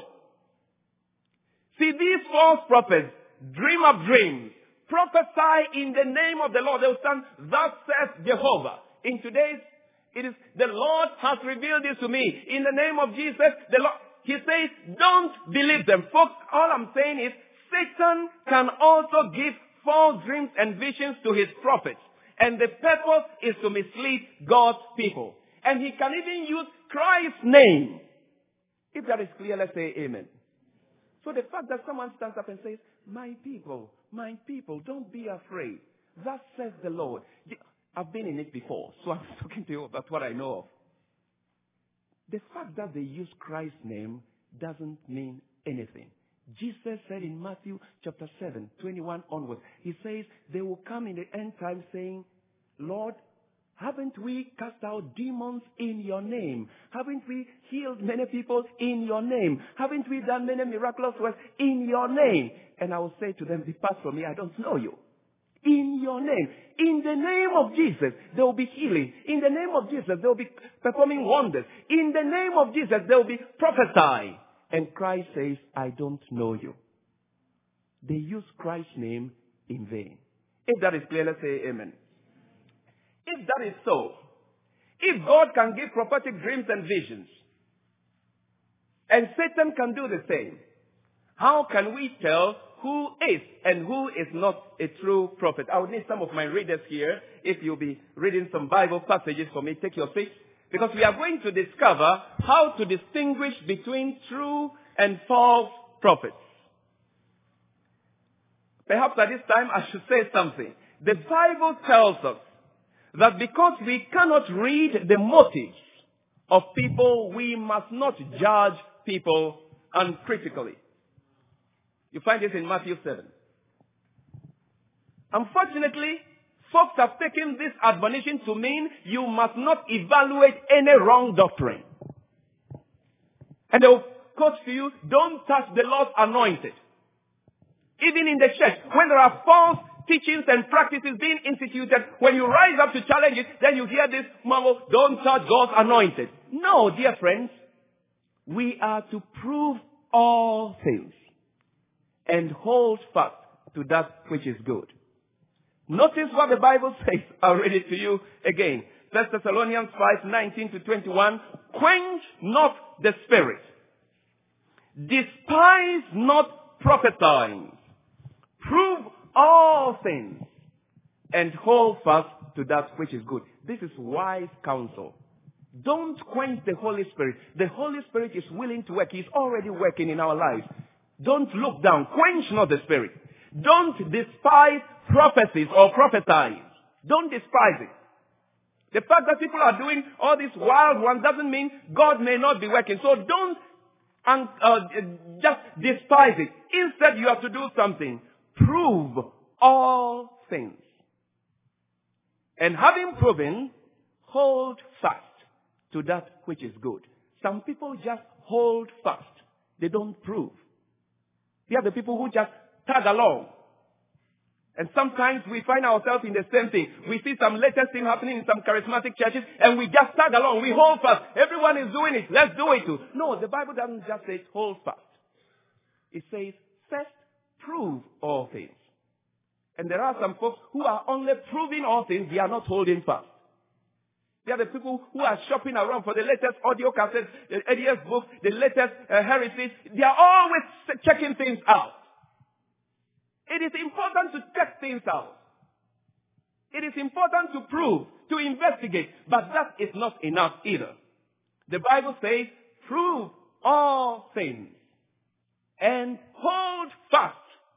See, these false prophets dream up dreams, prophesy in the name of the Lord. They will stand, thus says Jehovah. In today's, it is, the Lord has revealed this to me. In the name of Jesus, the Lord, he says, don't believe them. Folks, all I'm saying is, Satan can also give false dreams and visions to his prophets. And the purpose is to mislead God's people. And he can even use Christ's name. If that is clear, let's say amen. So the fact that someone stands up and says, my people, don't be afraid. Thus says the Lord. I've been in it before, so I'm talking to you about what I know of. The fact that they use Christ's name doesn't mean anything. Jesus said in Matthew chapter 7, 21 onwards, he says, they will come in the end time saying, Lord, haven't we cast out demons in your name? Haven't we healed many people in your name? Haven't we done many miraculous works in your name? And I will say to them, depart from me, I don't know you. In your name. In the name of Jesus, there will be healing. In the name of Jesus, they will be performing wonders. In the name of Jesus, they will be prophesying. And Christ says, I don't know you. They use Christ's name in vain. If that is clear, let's say amen. If that is so, if God can give prophetic dreams and visions, and Satan can do the same, how can we tell who is and who is not a true prophet? I would need some of my readers here. If you'll be reading some Bible passages for me, take your seats. Because we are going to discover how to distinguish between true and false prophets. Perhaps at this time I should say something. The Bible tells us that because we cannot read the motives of people, we must not judge people uncritically. You find this in Matthew 7. Unfortunately, folks have taken this admonition to mean you must not evaluate any wrong doctrine. And they will quote to you, don't touch the Lord's anointed. Even in the church, when there are false teachings and practices being instituted, when you rise up to challenge it, then you hear this mumble, don't touch God's anointed. No, dear friends, we are to prove all things and hold fast to that which is good. Notice what the Bible says. I'll read it to you again. 1 Thessalonians 5, 19 to 21. Quench not the spirit. Despise not prophesying. Prove all things and hold fast to that which is good. This is wise counsel. Don't quench the Holy Spirit. The Holy Spirit is willing to work. He's already working in our lives. Don't look down. Quench not the Spirit. Don't despise prophecies or prophesying. Don't despise it. The fact that people are doing all these wild ones doesn't mean God may not be working. So don't just despise it. Instead, you have to do something. Prove all things. And having proven, hold fast to that which is good. Some people just hold fast. They don't prove. They are the people who just tag along. And sometimes we find ourselves in the same thing. We see some latest thing happening in some charismatic churches and we just tag along. We hold fast. Everyone is doing it. Let's do it too. No, the Bible doesn't just say hold fast. It says first prove all things. And there are some folks who are only proving all things. They are not holding fast. They are the people who are shopping around for the latest audio cassettes, the latest books, the latest heresies. They are always checking things out. It is important to check things out. It is important to prove, to investigate, but that is not enough either. The Bible says, prove all things and hold fast,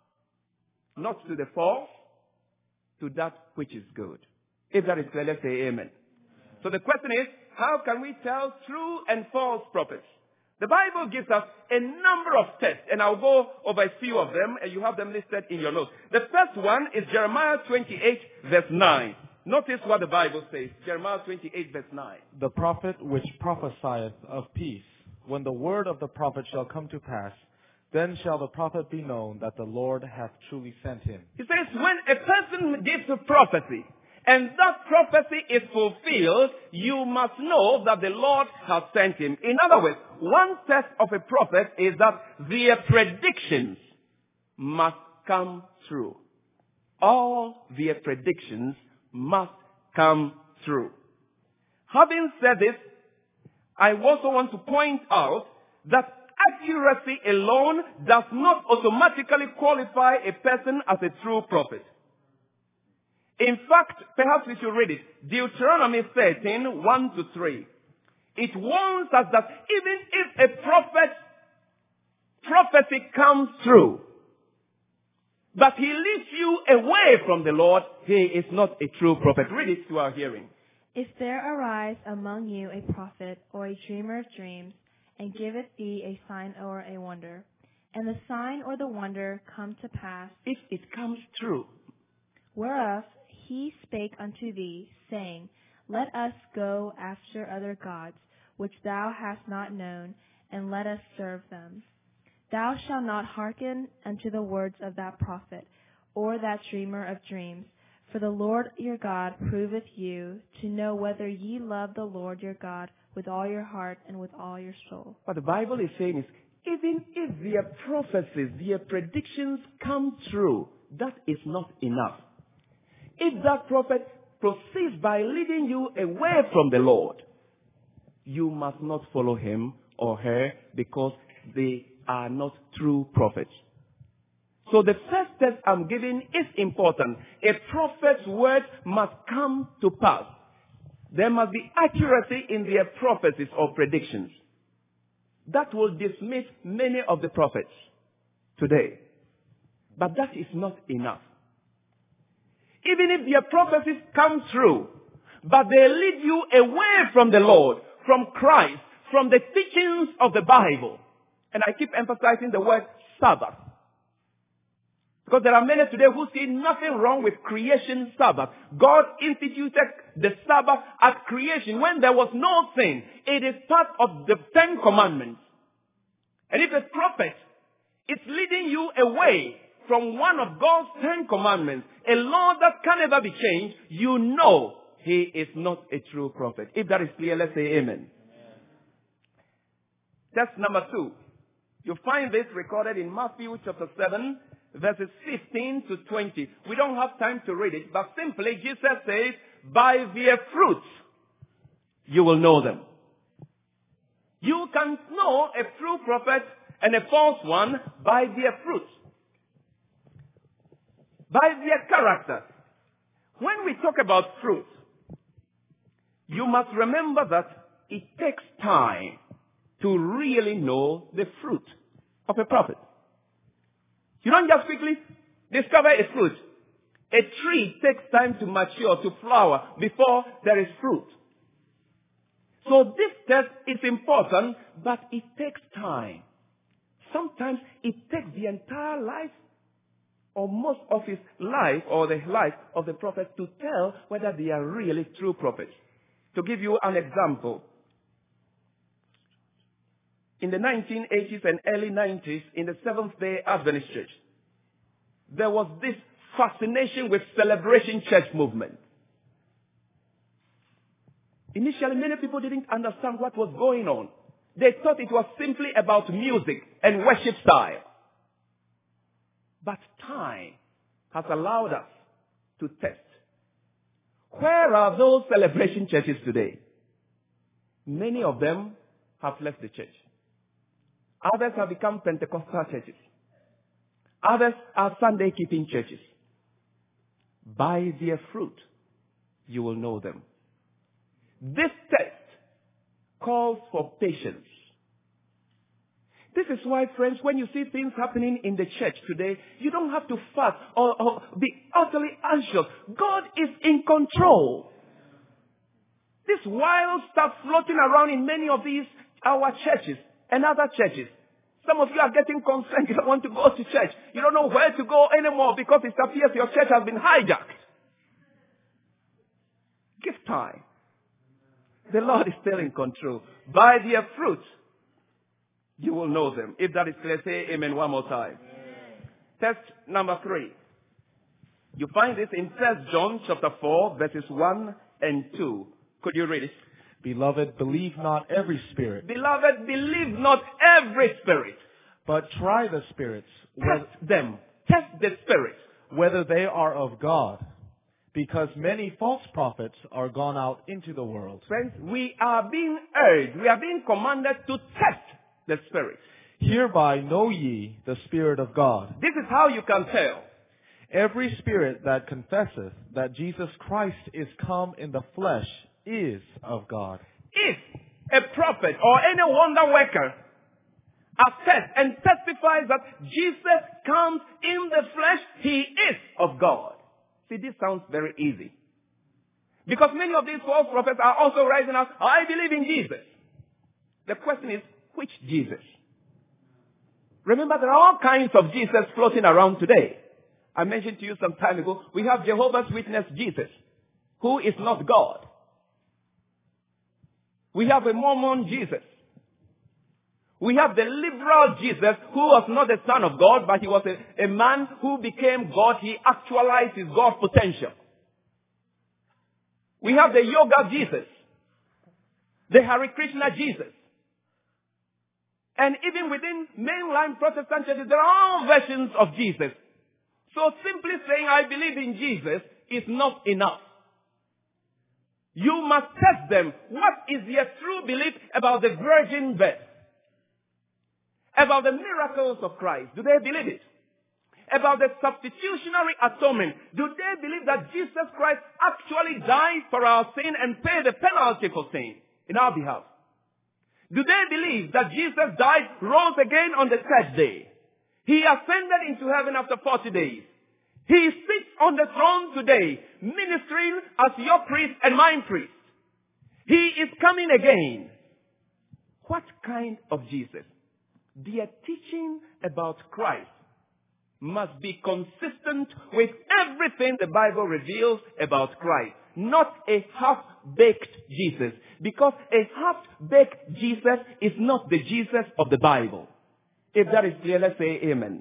not to the false, to that which is good. If that is clear, let's say amen. So the question is, how can we tell true and false prophets? The Bible gives us a number of tests, and I'll go over a few of them, and you have them listed in your notes. The first one is Jeremiah 28, verse 9. Notice what the Bible says. Jeremiah 28, verse 9. The prophet which prophesieth of peace, when the word of the prophet shall come to pass, then shall the prophet be known that the Lord hath truly sent him. He says, when a person gives a prophecy, and that prophecy is fulfilled, you must know that the Lord has sent him. In other words, one test of a prophet is that their predictions must come true. All their predictions must come true. Having said this, I also want to point out that accuracy alone does not automatically qualify a person as a true prophet. In fact, perhaps we should read it. Deuteronomy 13, 1 to 3. It warns us that even if a prophecy comes true, but he leads you away from the Lord, he is not a true prophet. Read it to our hearing. If there arise among you a prophet or a dreamer of dreams, and giveth thee a sign or a wonder, and the sign or the wonder come to pass, if it comes true, whereof he spake unto thee, saying, Let us go after other gods, which thou hast not known, and let us serve them. Thou shalt not hearken unto the words of that prophet, or that dreamer of dreams. For the Lord your God proveth you to know whether ye love the Lord your God with all your heart and with all your soul. What the Bible is saying is, even if their prophecies, their predictions come true, that is not enough. If that prophet proceeds by leading you away from the Lord, you must not follow him or her because they are not true prophets. So the first test I'm giving is important. A prophet's word must come to pass. There must be accuracy in their prophecies or predictions. That will dismiss many of the prophets today. But that is not enough. Even if their prophecies come true, but they lead you away from the Lord, from Christ, from the teachings of the Bible. And I keep emphasizing the word Sabbath. Because there are many today who see nothing wrong with creation Sabbath. God instituted the Sabbath at creation when there was no sin. It is part of the 10 Commandments. And if a prophet is leading you away from one of God's 10 Commandments, a law that can never be changed, you know he is not a true prophet. If that is clear, let's say amen. Test number 2. You find this recorded in Matthew chapter 7, verses 15 to 20. We don't have time to read it, but simply Jesus says, by their fruits you will know them. You can know a true prophet and a false one by their fruits, by their character. When we talk about fruit, you must remember that it takes time to really know the fruit of a prophet. You don't just quickly discover a fruit. A tree takes time to mature, to flower, before there is fruit. So this test is important, but it takes time. Sometimes it takes the entire life, or most of his life, or the life of the prophet, to tell whether they are really true prophets. To give you an example, in the 1980s and early 90s, in the Seventh-day Adventist Church, there was this fascination with celebration church movement. Initially, many people didn't understand what was going on. They thought it was simply about music and worship style. But time has allowed us to test Where are those celebration churches today? Many of them have left the church. Others have become Pentecostal churches. Others are Sunday-keeping churches. By their fruit, you will know them. This text calls for patience. This is why, friends, when you see things happening in the church today, you don't have to fuss or be utterly anxious. God is in control. This wild stuff floating around in many of these, our churches and other churches. Some of you are getting concerned. You don't want to go to church. You don't know where to go anymore because it appears your church has been hijacked. Give time. The Lord is still in control. By their fruit, you will know them. If that is clear, say amen one more time. Text number 3. You find this in 1 John chapter 4, verses 1 and 2. Could you read it? Beloved, believe not every spirit. Beloved, believe not every spirit. But try the spirits. Test them. Test the spirits. Whether they are of God. Because many false prophets are gone out into the world. Friends, we are being urged, we are being commanded to test the spirit. Hereby know ye the Spirit of God. This is how you can tell. Every spirit that confesseth that Jesus Christ is come in the flesh is of God. If a prophet or any wonder worker attests and testifies that Jesus comes in the flesh, he is of God. See, this sounds very easy. Because many of these false prophets are also rising up, I believe in Jesus. The question is, which Jesus? Remember, there are all kinds of Jesus floating around today. I mentioned to you some time ago, we have Jehovah's Witness Jesus, who is not God. We have a Mormon Jesus. We have the liberal Jesus, who was not the Son of God, but he was a man who became God. He actualized his God potential. We have the Yoga Jesus, the Hare Krishna Jesus. And even within mainline Protestant churches, there are versions of Jesus. So simply saying, I believe in Jesus is not enough. You must test them. What is their true belief about the virgin birth? About the miracles of Christ? Do they believe it? About the substitutionary atonement? Do they believe that Jesus Christ actually died for our sin and paid the penalty for sin in our behalf? Do they believe that Jesus died, rose again on the 3rd day? He ascended into heaven after 40 days. He sits on the throne today, ministering as your priest and mine priest. He is coming again. What kind of Jesus? Their teaching about Christ must be consistent with everything the Bible reveals about Christ. Not a half-baked Jesus. Because a half-baked Jesus is not the Jesus of the Bible. If that is clear, let's say amen.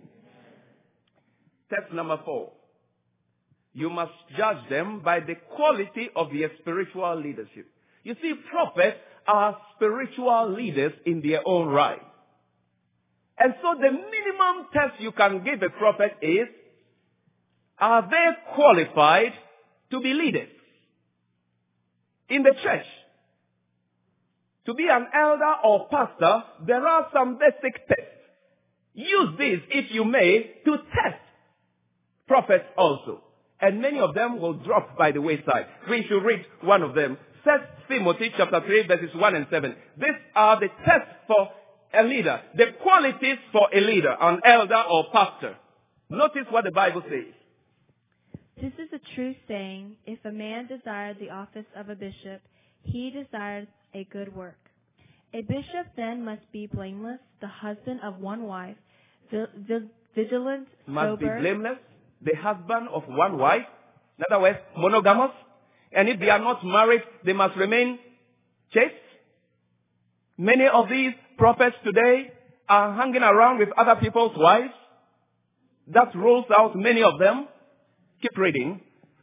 Text number 4. You must judge them by the quality of their spiritual leadership. You see, prophets are spiritual leaders in their own right. And so the minimum test you can give a prophet is, are they qualified to be leaders in the church? To be an elder or pastor, there are some basic tests. Use these, if you may, to test prophets also. And many of them will drop by the wayside. We should read one of them. 1 Timothy chapter 3 verses 1 and 7. These are the tests for a leader. The qualities for a leader, an elder or pastor. Notice what the Bible says. This is a true saying. If a man desired the office of a bishop, he desires a good work. A bishop then must be blameless, the husband of one wife, vigilant, Must be sober. blameless, the husband of one wife. In other words, monogamous. And if they are not married, they must remain chaste. Many of these prophets today are hanging around with other people's wives. That rules out many of them. Keep reading.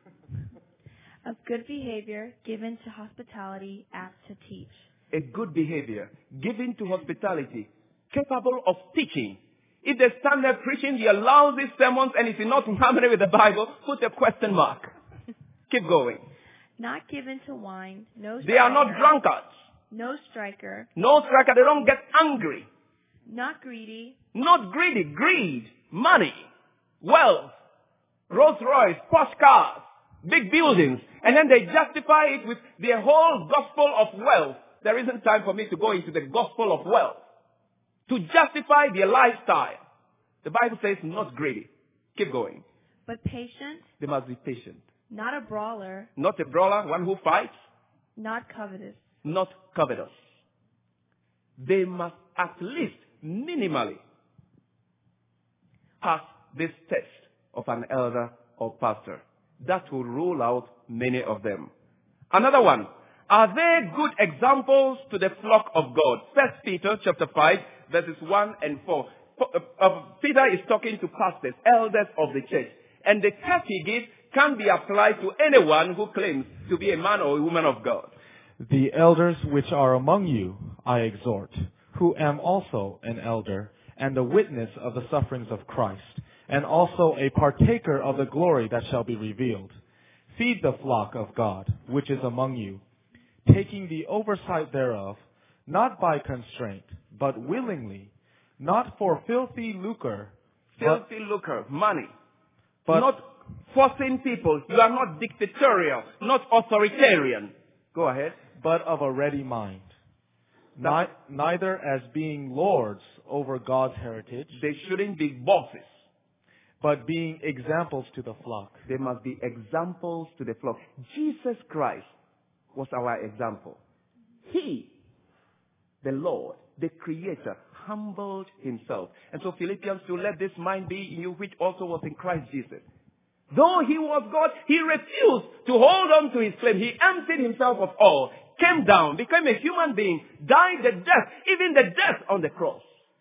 Of good behavior, given to hospitality, apt to teach. A good behavior, given to hospitality, capable of teaching. If they stand there preaching their lousy sermons and it's not in harmony with the Bible, put a question mark. Keep going. Not given to wine, no They are not striker, drunkards. no striker, No striker. They don't get angry. not greedy, Not greedy. Greed. Money. Wealth. Rolls Royce. Posh cars. Big buildings. And then they justify it with their whole gospel of wealth. There isn't time for me to go into the gospel of wealth. To justify their lifestyle. The Bible says not greedy. Keep going. but patient, They must be patient. not a brawler, Not a brawler, one who fights. not covetous, Not covetous. They must at least minimally pass this test of an elder or pastor. That will rule out many of them. Another one. Are they good examples to the flock of God? 1 Peter chapter 5 verses 1 and 4. Peter is talking to pastors, elders of the church. And the test he gives can be applied to anyone who claims to be a man or a woman of God. The elders which are among you I exhort, who am also an elder, and a witness of the sufferings of Christ, and also a partaker of the glory that shall be revealed. Feed the flock of God, which is among you, taking the oversight thereof, not by constraint, but willingly, not for filthy lucre, Filthy lucre, money. but Not forcing people. You are not dictatorial, not authoritarian. Go ahead. but of a ready mind. Neither as being lords over God's heritage, They shouldn't be bosses. but being examples to the flock. They must be examples to the flock. Jesus Christ was our example. He, the Lord, the Creator, humbled himself. And so Philippians 2, let this mind be in you which also was in Christ Jesus. Though he was God, he refused to hold on to his claim. He emptied himself of all, came down, became a human being, died the death, even the death on the cross.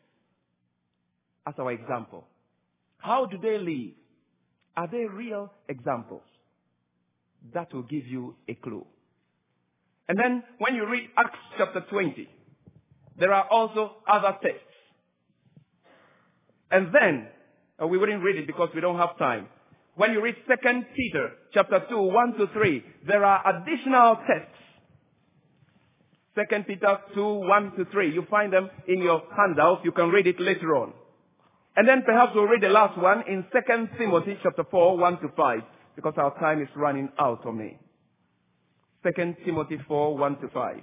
As our example. How do they live? Are they real examples? That will give you a clue. And then when you read Acts chapter 20, there are also other texts. And then, we wouldn't read it because we don't have time. When you read 2 Peter chapter 2, 1 to 3, there are additional texts. 2 Peter 2, 1 to 3. You find them in your handout. You can read it later on. And then perhaps we'll read the last one in 2 Timothy chapter 4, 1 to 5, because our time is running out on me. 2 Timothy 4, 1 to 5.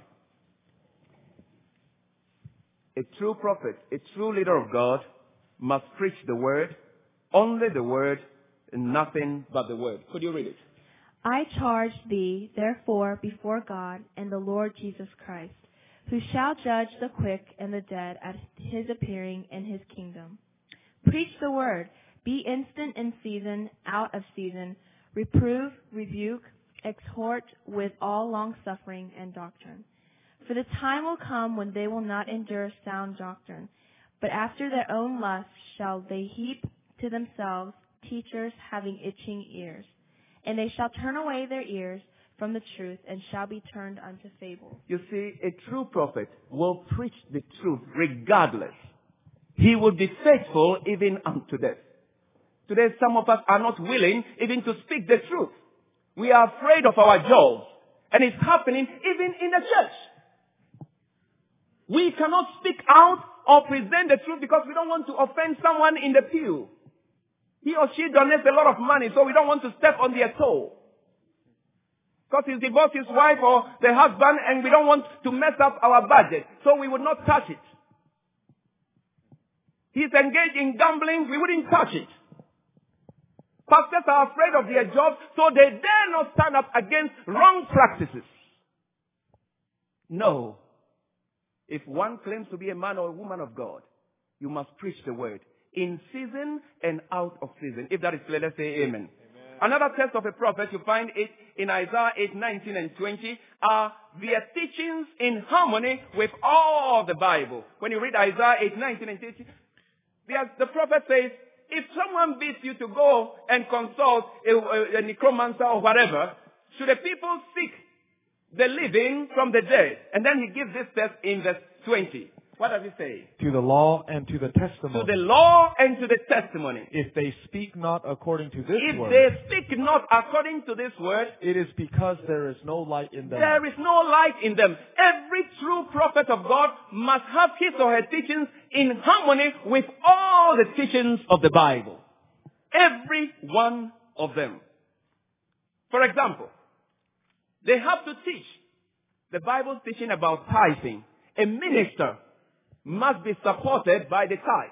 A true prophet, a true leader of God, must preach the word, only the word, and nothing but the word. Could you read it? I charge thee, therefore, before God and the Lord Jesus Christ, who shall judge the quick and the dead at his appearing in his kingdom. Preach the word. Be instant in season, out of season. Reprove, rebuke, exhort with all longsuffering and doctrine. For the time will come when they will not endure sound doctrine, but after their own lusts shall they heap to themselves teachers having itching ears. And they shall turn away their ears from the truth and shall be turned unto fables. You see, a true prophet will preach the truth regardless. He will be faithful even unto death. Today, some of us are not willing even to speak the truth. We are afraid of our jobs. And it's happening even in the church. We cannot speak out or present the truth because we don't want to offend someone in the pew. He or she donates a lot of money, so we don't want to step on their toe. Because he's divorced his wife or the husband, and we don't want to mess up our budget, so we would not touch it. He's engaged in gambling, we wouldn't touch it. Pastors are afraid of their jobs, so they dare not stand up against wrong practices. No. If one claims to be a man or a woman of God, you must preach the word. In season and out of season. If that is clear, let's say amen. Another test of a prophet, you find it in Isaiah 8, 19 and 20, are their teachings in harmony with all the Bible. When you read Isaiah 8, 19 and 20, the prophet says, if someone bids you to go and consult a necromancer or whatever, should the people seek the living from the dead? And then he gives this test in verse 20. What does it say? To the law and to the To testimony. the law and to the testimony. If they speak not according to this If word, they speak not according to this word, it is because there is no light in them. there is no light in them. Every true prophet of God must have his or her teachings in harmony with all the teachings of the Bible. Every one of them. For example, they have to teach the Bible's teaching about tithing. A minister must be supported by the tithe.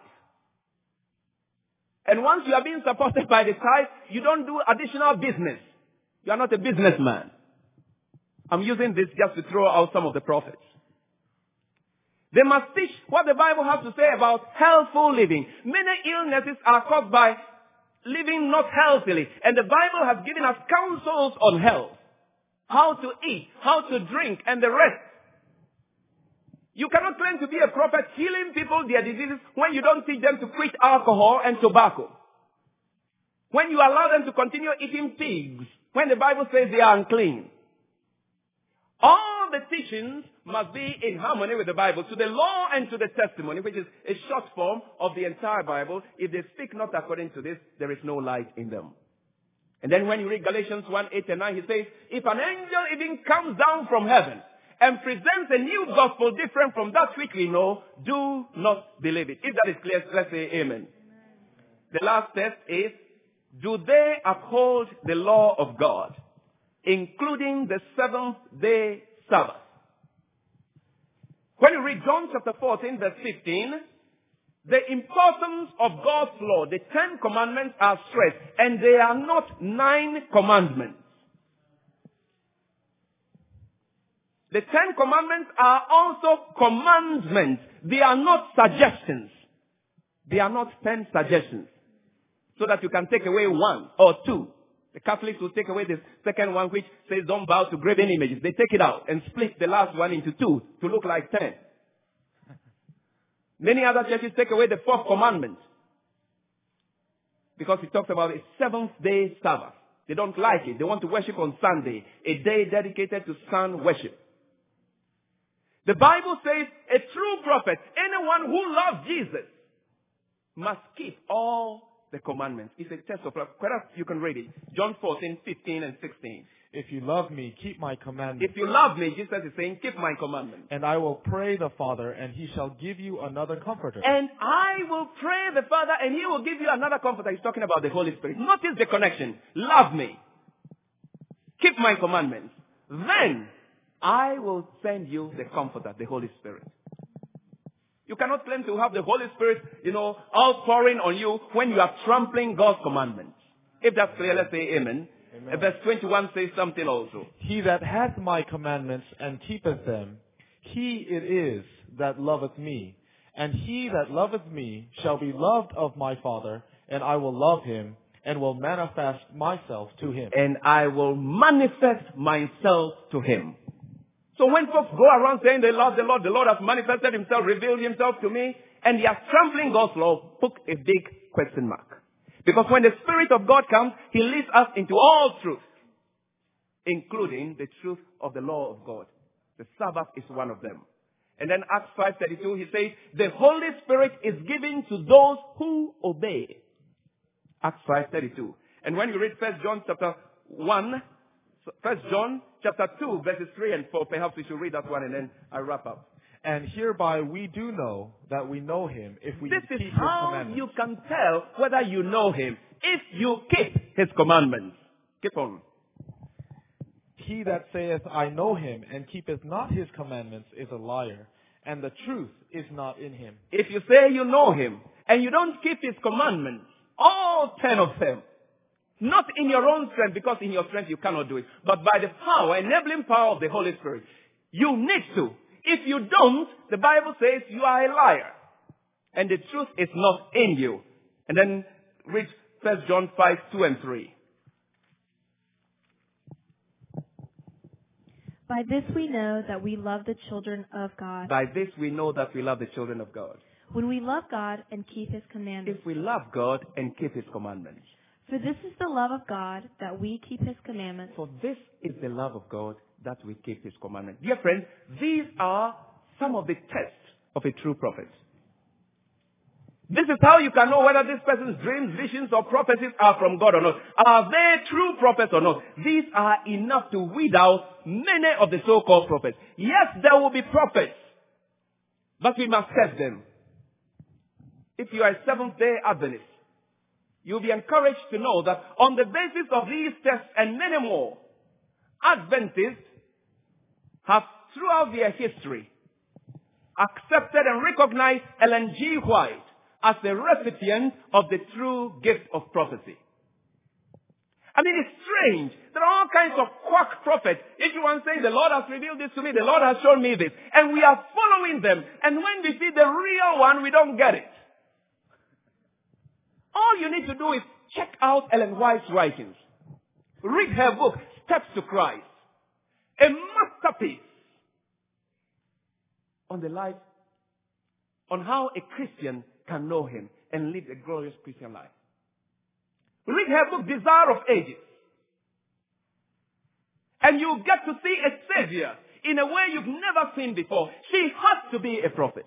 And once you are being supported by the tithe, you don't do additional business. You are not a businessman. I'm using this just to throw out some of the prophets. They must teach what the Bible has to say about healthful living. Many illnesses are caused by living not healthily. And the Bible has given us counsels on health. How to eat, how to drink, and the rest. You cannot claim to be a prophet healing people their diseases when you don't teach them to quit alcohol and tobacco. When you allow them to continue eating pigs, when the Bible says they are unclean. All the teachings must be in harmony with the Bible, to the law and to the testimony, which is a short form of the entire Bible. If they speak not according to this, there is no light in them. And then when you read Galatians 1, 8 and 9, he says, if an angel even comes down from heaven and presents a new gospel different from that which we know, do not believe it. If that is clear, let's say amen. The last test is, do they uphold the law of God, including the seventh-day Sabbath? When you read John chapter 14, verse 15, the importance of God's law, the 10 commandments are stressed, and they are not 9 commandments. The 10 commandments are also commandments. They are not suggestions. They are not 10 suggestions. So that you can take away 1 or 2. The Catholics will take away the second one, which says don't bow to graven images. They take it out and split the last one into 2 to look like 10. Many other churches take away the 4th commandment because it talks about a 7th-day Sabbath. They don't like it. They want to worship on Sunday, a day dedicated to sun worship. The Bible says a true prophet, anyone who loves Jesus, must keep all the commandments. It's a test of love. Perhaps you can read it. John 14, 15 and 16. If you love me, keep my commandments. If you love me, Jesus is saying, keep my commandments. And I will pray the Father, and he shall give you another comforter. And I will pray the Father, and he will give you another comforter. He's talking about the Holy Spirit. Notice the connection. Love me. Keep my commandments. Then I will send you the comforter, the Holy Spirit. You cannot claim to have the Holy Spirit, outpouring on you when you are trampling God's commandments. If that's clear, let's say amen. Amen. Verse 21 says something also. He that hath my commandments and keepeth them, he it is that loveth me. And he that loveth me shall be loved of my Father, and I will love him, and will manifest myself to him. And I will manifest myself to him. So when folks go around saying they love the Lord has manifested himself, revealed himself to me, and they are trampling God's law, put a big question mark. Because when the Spirit of God comes, he leads us into all truth, including the truth of the law of God. The Sabbath is one of them. And then Acts 5:32, he says, the Holy Spirit is given to those who obey. Acts 5:32. And when you read 1 John chapter 2, verses 3 and 4, perhaps we should read that one and then I wrap up. And hereby we do know that we know him if we This keep is his how commandments. you can tell whether you know him. If you keep his commandments. Keep on. He that saith, I know him, and keepeth not his commandments, is a liar, and the truth is not in him. If you say you know him and you don't keep his commandments, all 10 of them, not in your own strength, because in your strength you cannot do it, but by the power, enabling power of the Holy Spirit, you need to. If you don't, the Bible says you are a liar. And the truth is not in you. And then read 1 John 5, 2 and 3. By this we know that we love the children of God. By this we know that we love the children of God. When we love God and keep his commandments. If we love God and keep his commandments. For this is the love of God, that we keep his commandments. For this is the love of God, that we keep his commandments. Dear friends, these are some of the tests of a true prophet. This is how you can know whether this person's dreams, visions, or prophecies are from God or not. Are they true prophets or not? These are enough to weed out many of the so-called prophets. Yes, there will be prophets, but we must test them. If you are a Seventh-day Adventist, you'll be encouraged to know that on the basis of these tests and many more, Adventists have throughout their history accepted and recognized Ellen G. White as the recipient of the true gift of prophecy. I mean, it's strange. There are all kinds of quack prophets. Each one saying, the Lord has revealed this to me, the Lord has shown me this. And we are following them. And when we see the real one, we don't get it. All you need to do is check out Ellen White's writings. Read her book, Steps to Christ. A masterpiece on the life, on how a Christian can know him and live a glorious Christian life. Read her book, Desire of Ages. And you get to see a Savior in a way you've never seen before. She has to be a prophet.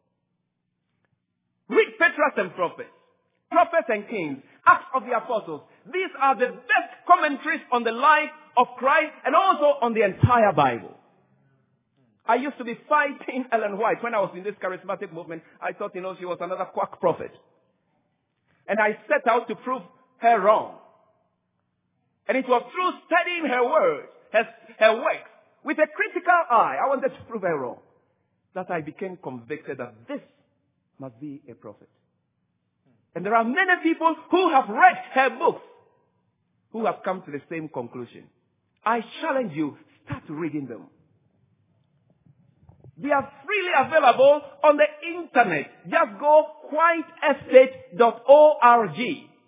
Read Patriarchs and Prophets, Prophets and Kings, Acts of the Apostles. These are the best commentaries on the life of Christ and also on the entire Bible. I used to be fighting Ellen White when I was in this charismatic movement. I thought, she was another quack prophet. And I set out to prove her wrong. And it was through studying her words, her works, with a critical eye, I wanted to prove her wrong, that I became convicted that this must be a prophet. And there are many people who have read her books who have come to the same conclusion. I challenge you, start reading them. They are freely available on the internet. Just go whiteestate.org.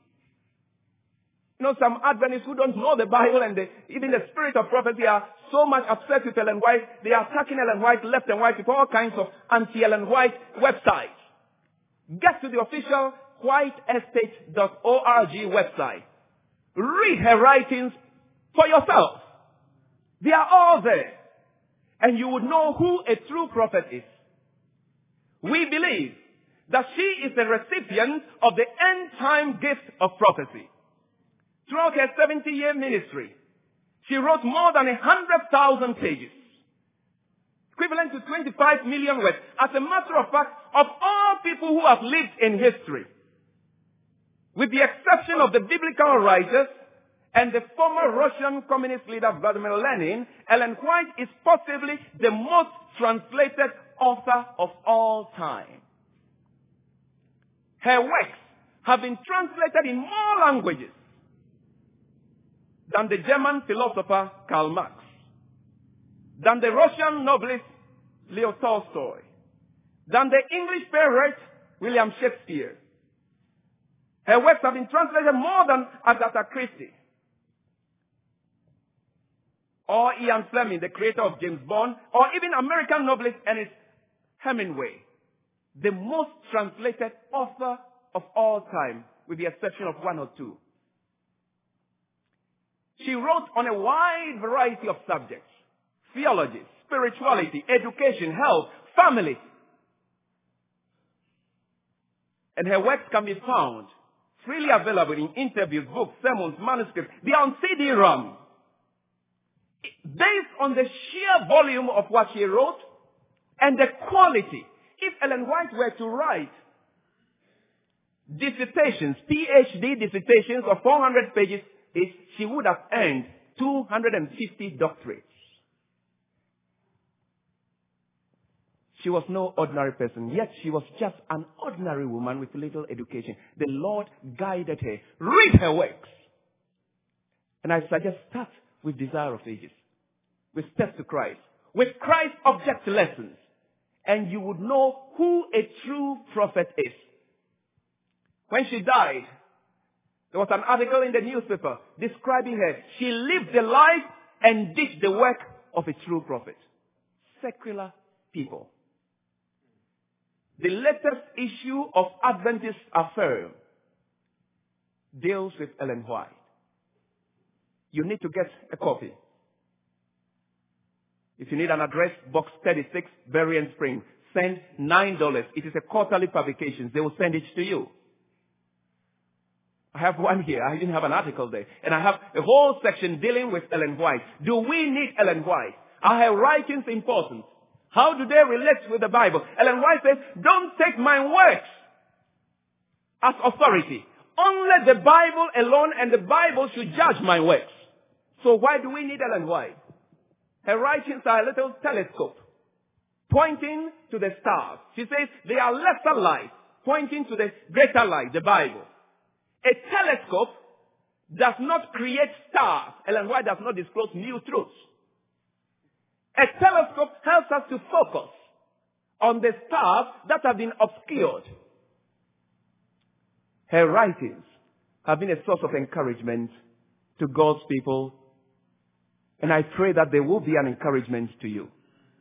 Some Adventists who don't know the Bible and even the spirit of prophecy are so much upset with Ellen White. They are attacking Ellen White left and right with all kinds of anti-Ellen White websites. Get to the official whiteestate.org website. Read her writings for yourself. They are all there. And you would know who a true prophet is. We believe that she is the recipient of the end-time gift of prophecy. Throughout her 70-year ministry, she wrote more than 100,000 pages, equivalent to 25 million words. As a matter of fact, of all people who have lived in history, with the exception of the biblical writers and the former Russian communist leader Vladimir Lenin, Ellen White is possibly the most translated author of all time. Her works have been translated in more languages than the German philosopher Karl Marx, than the Russian novelist Leo Tolstoy, than the English playwright William Shakespeare. Her works have been translated more than Agatha Christie, or Ian Fleming, the creator of James Bond, or even American novelist Ernest Hemingway, the most translated author of all time, with the exception of one or two. She wrote on a wide variety of subjects: theology, spirituality, education, health, family. And her works can be found freely available in interviews, books, sermons, manuscripts. They are on CD-ROM. Based on the sheer volume of what she wrote and the quality, if Ellen White were to write dissertations, PhD dissertations of 400 pages, she would have earned 250 doctorates. She was no ordinary person, yet she was just an ordinary woman with little education. The Lord guided her. Read her works. And I suggest start with Desire of Ages, with Steps to Christ, with Christ Object Lessons, and you would know who a true prophet is. When she died, there was an article in the newspaper describing her. She lived the life and did the work of a true prophet. Secular people. The latest issue of Adventist Affirm deals with Ellen White. You need to get a copy. If you need an address, Box 36, Berrien Spring, send $9. It is a quarterly publication. They will send it to you. I have one here. I didn't have an article there. And I have a whole section dealing with Ellen White. Do we need Ellen White? Are her writings important? How do they relate with the Bible? Ellen White says, don't take my works as authority. Only the Bible alone, and the Bible should judge my works. So why do we need Ellen White? Her writings are a little telescope pointing to the stars. She says they are lesser light pointing to the greater light, the Bible. A telescope does not create stars. Ellen White does not disclose new truths. A telescope helps us to focus on the stars that have been obscured. Her writings have been a source of encouragement to God's people, and I pray that they will be an encouragement to you.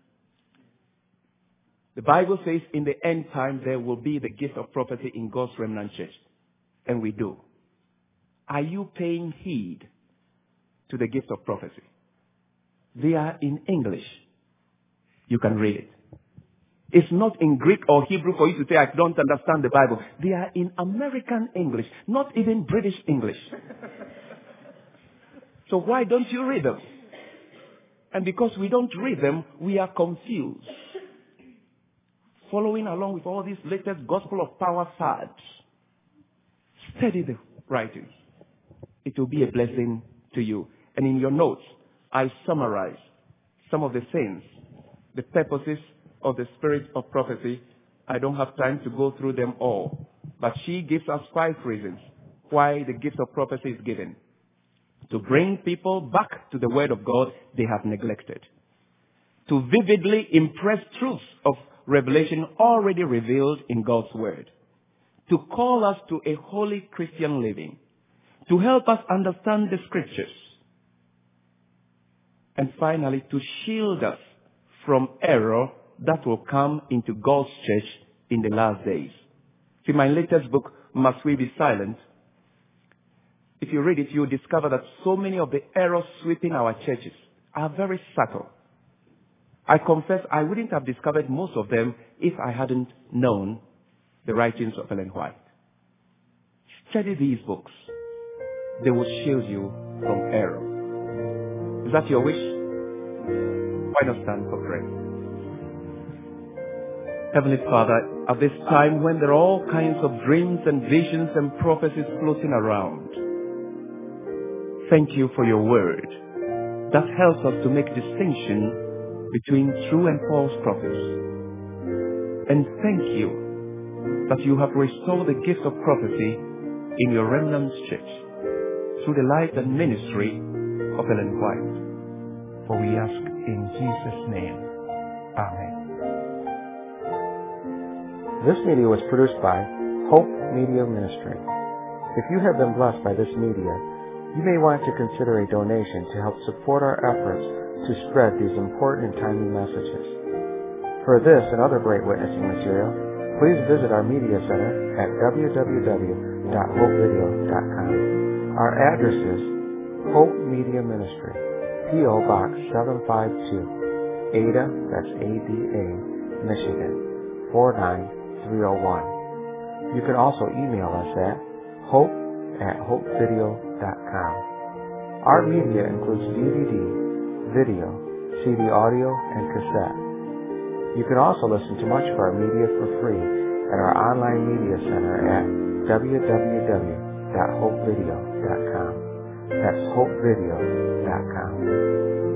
The Bible says in the end time there will be the gift of prophecy in God's remnant church, and we do. Are you paying heed to the gift of prophecy? They are in English. You can read it. It's not in Greek or Hebrew for you to say, I don't understand the Bible. They are in American English, not even British English. So why don't you read them? And because we don't read them, we are confused. Following along with all these latest gospel of power fads. Study the writings. It will be a blessing to you. And in your notes, I summarize some of the things, the purposes of the spirit of prophecy. I don't have time to go through them all. But she gives us 5 reasons why the gift of prophecy is given. To bring people back to the word of God they have neglected. To vividly impress truths of revelation already revealed in God's word. To call us to a holy Christian living. To help us understand the scriptures. And finally, to shield us from error that will come into God's church in the last days. See, my latest book, Must We Be Silent? If you read it, you'll discover that so many of the errors sweeping our churches are very subtle. I confess I wouldn't have discovered most of them if I hadn't known the writings of Ellen White. Study these books. They will shield you from error. Is that your wish? Why not stand for prayer? Heavenly Father, at this time when there are all kinds of dreams and visions and prophecies floating around, thank you for your word that helps us to make distinction between true and false prophets. And thank you that you have restored the gift of prophecy in your remnant church through the life and ministry of Ellen White. For we ask in Jesus' name. Amen. This media was produced by Hope Media Ministry. If you have been blessed by this media, you may want to consider a donation to help support our efforts to spread these important and timely messages. For this and other great witnessing material, please visit our media center at www.hopevideo.com. Our address is Hope Media Ministry, P.O. Box 752, Ada, that's A-D-A, Michigan, 49301. You can also email us at hope@hopevideo.com. Our media includes DVD, video, CD audio, and cassette. You can also listen to much of our media for free at our online media center at www.hopevideo.com. That's hopevideo.com.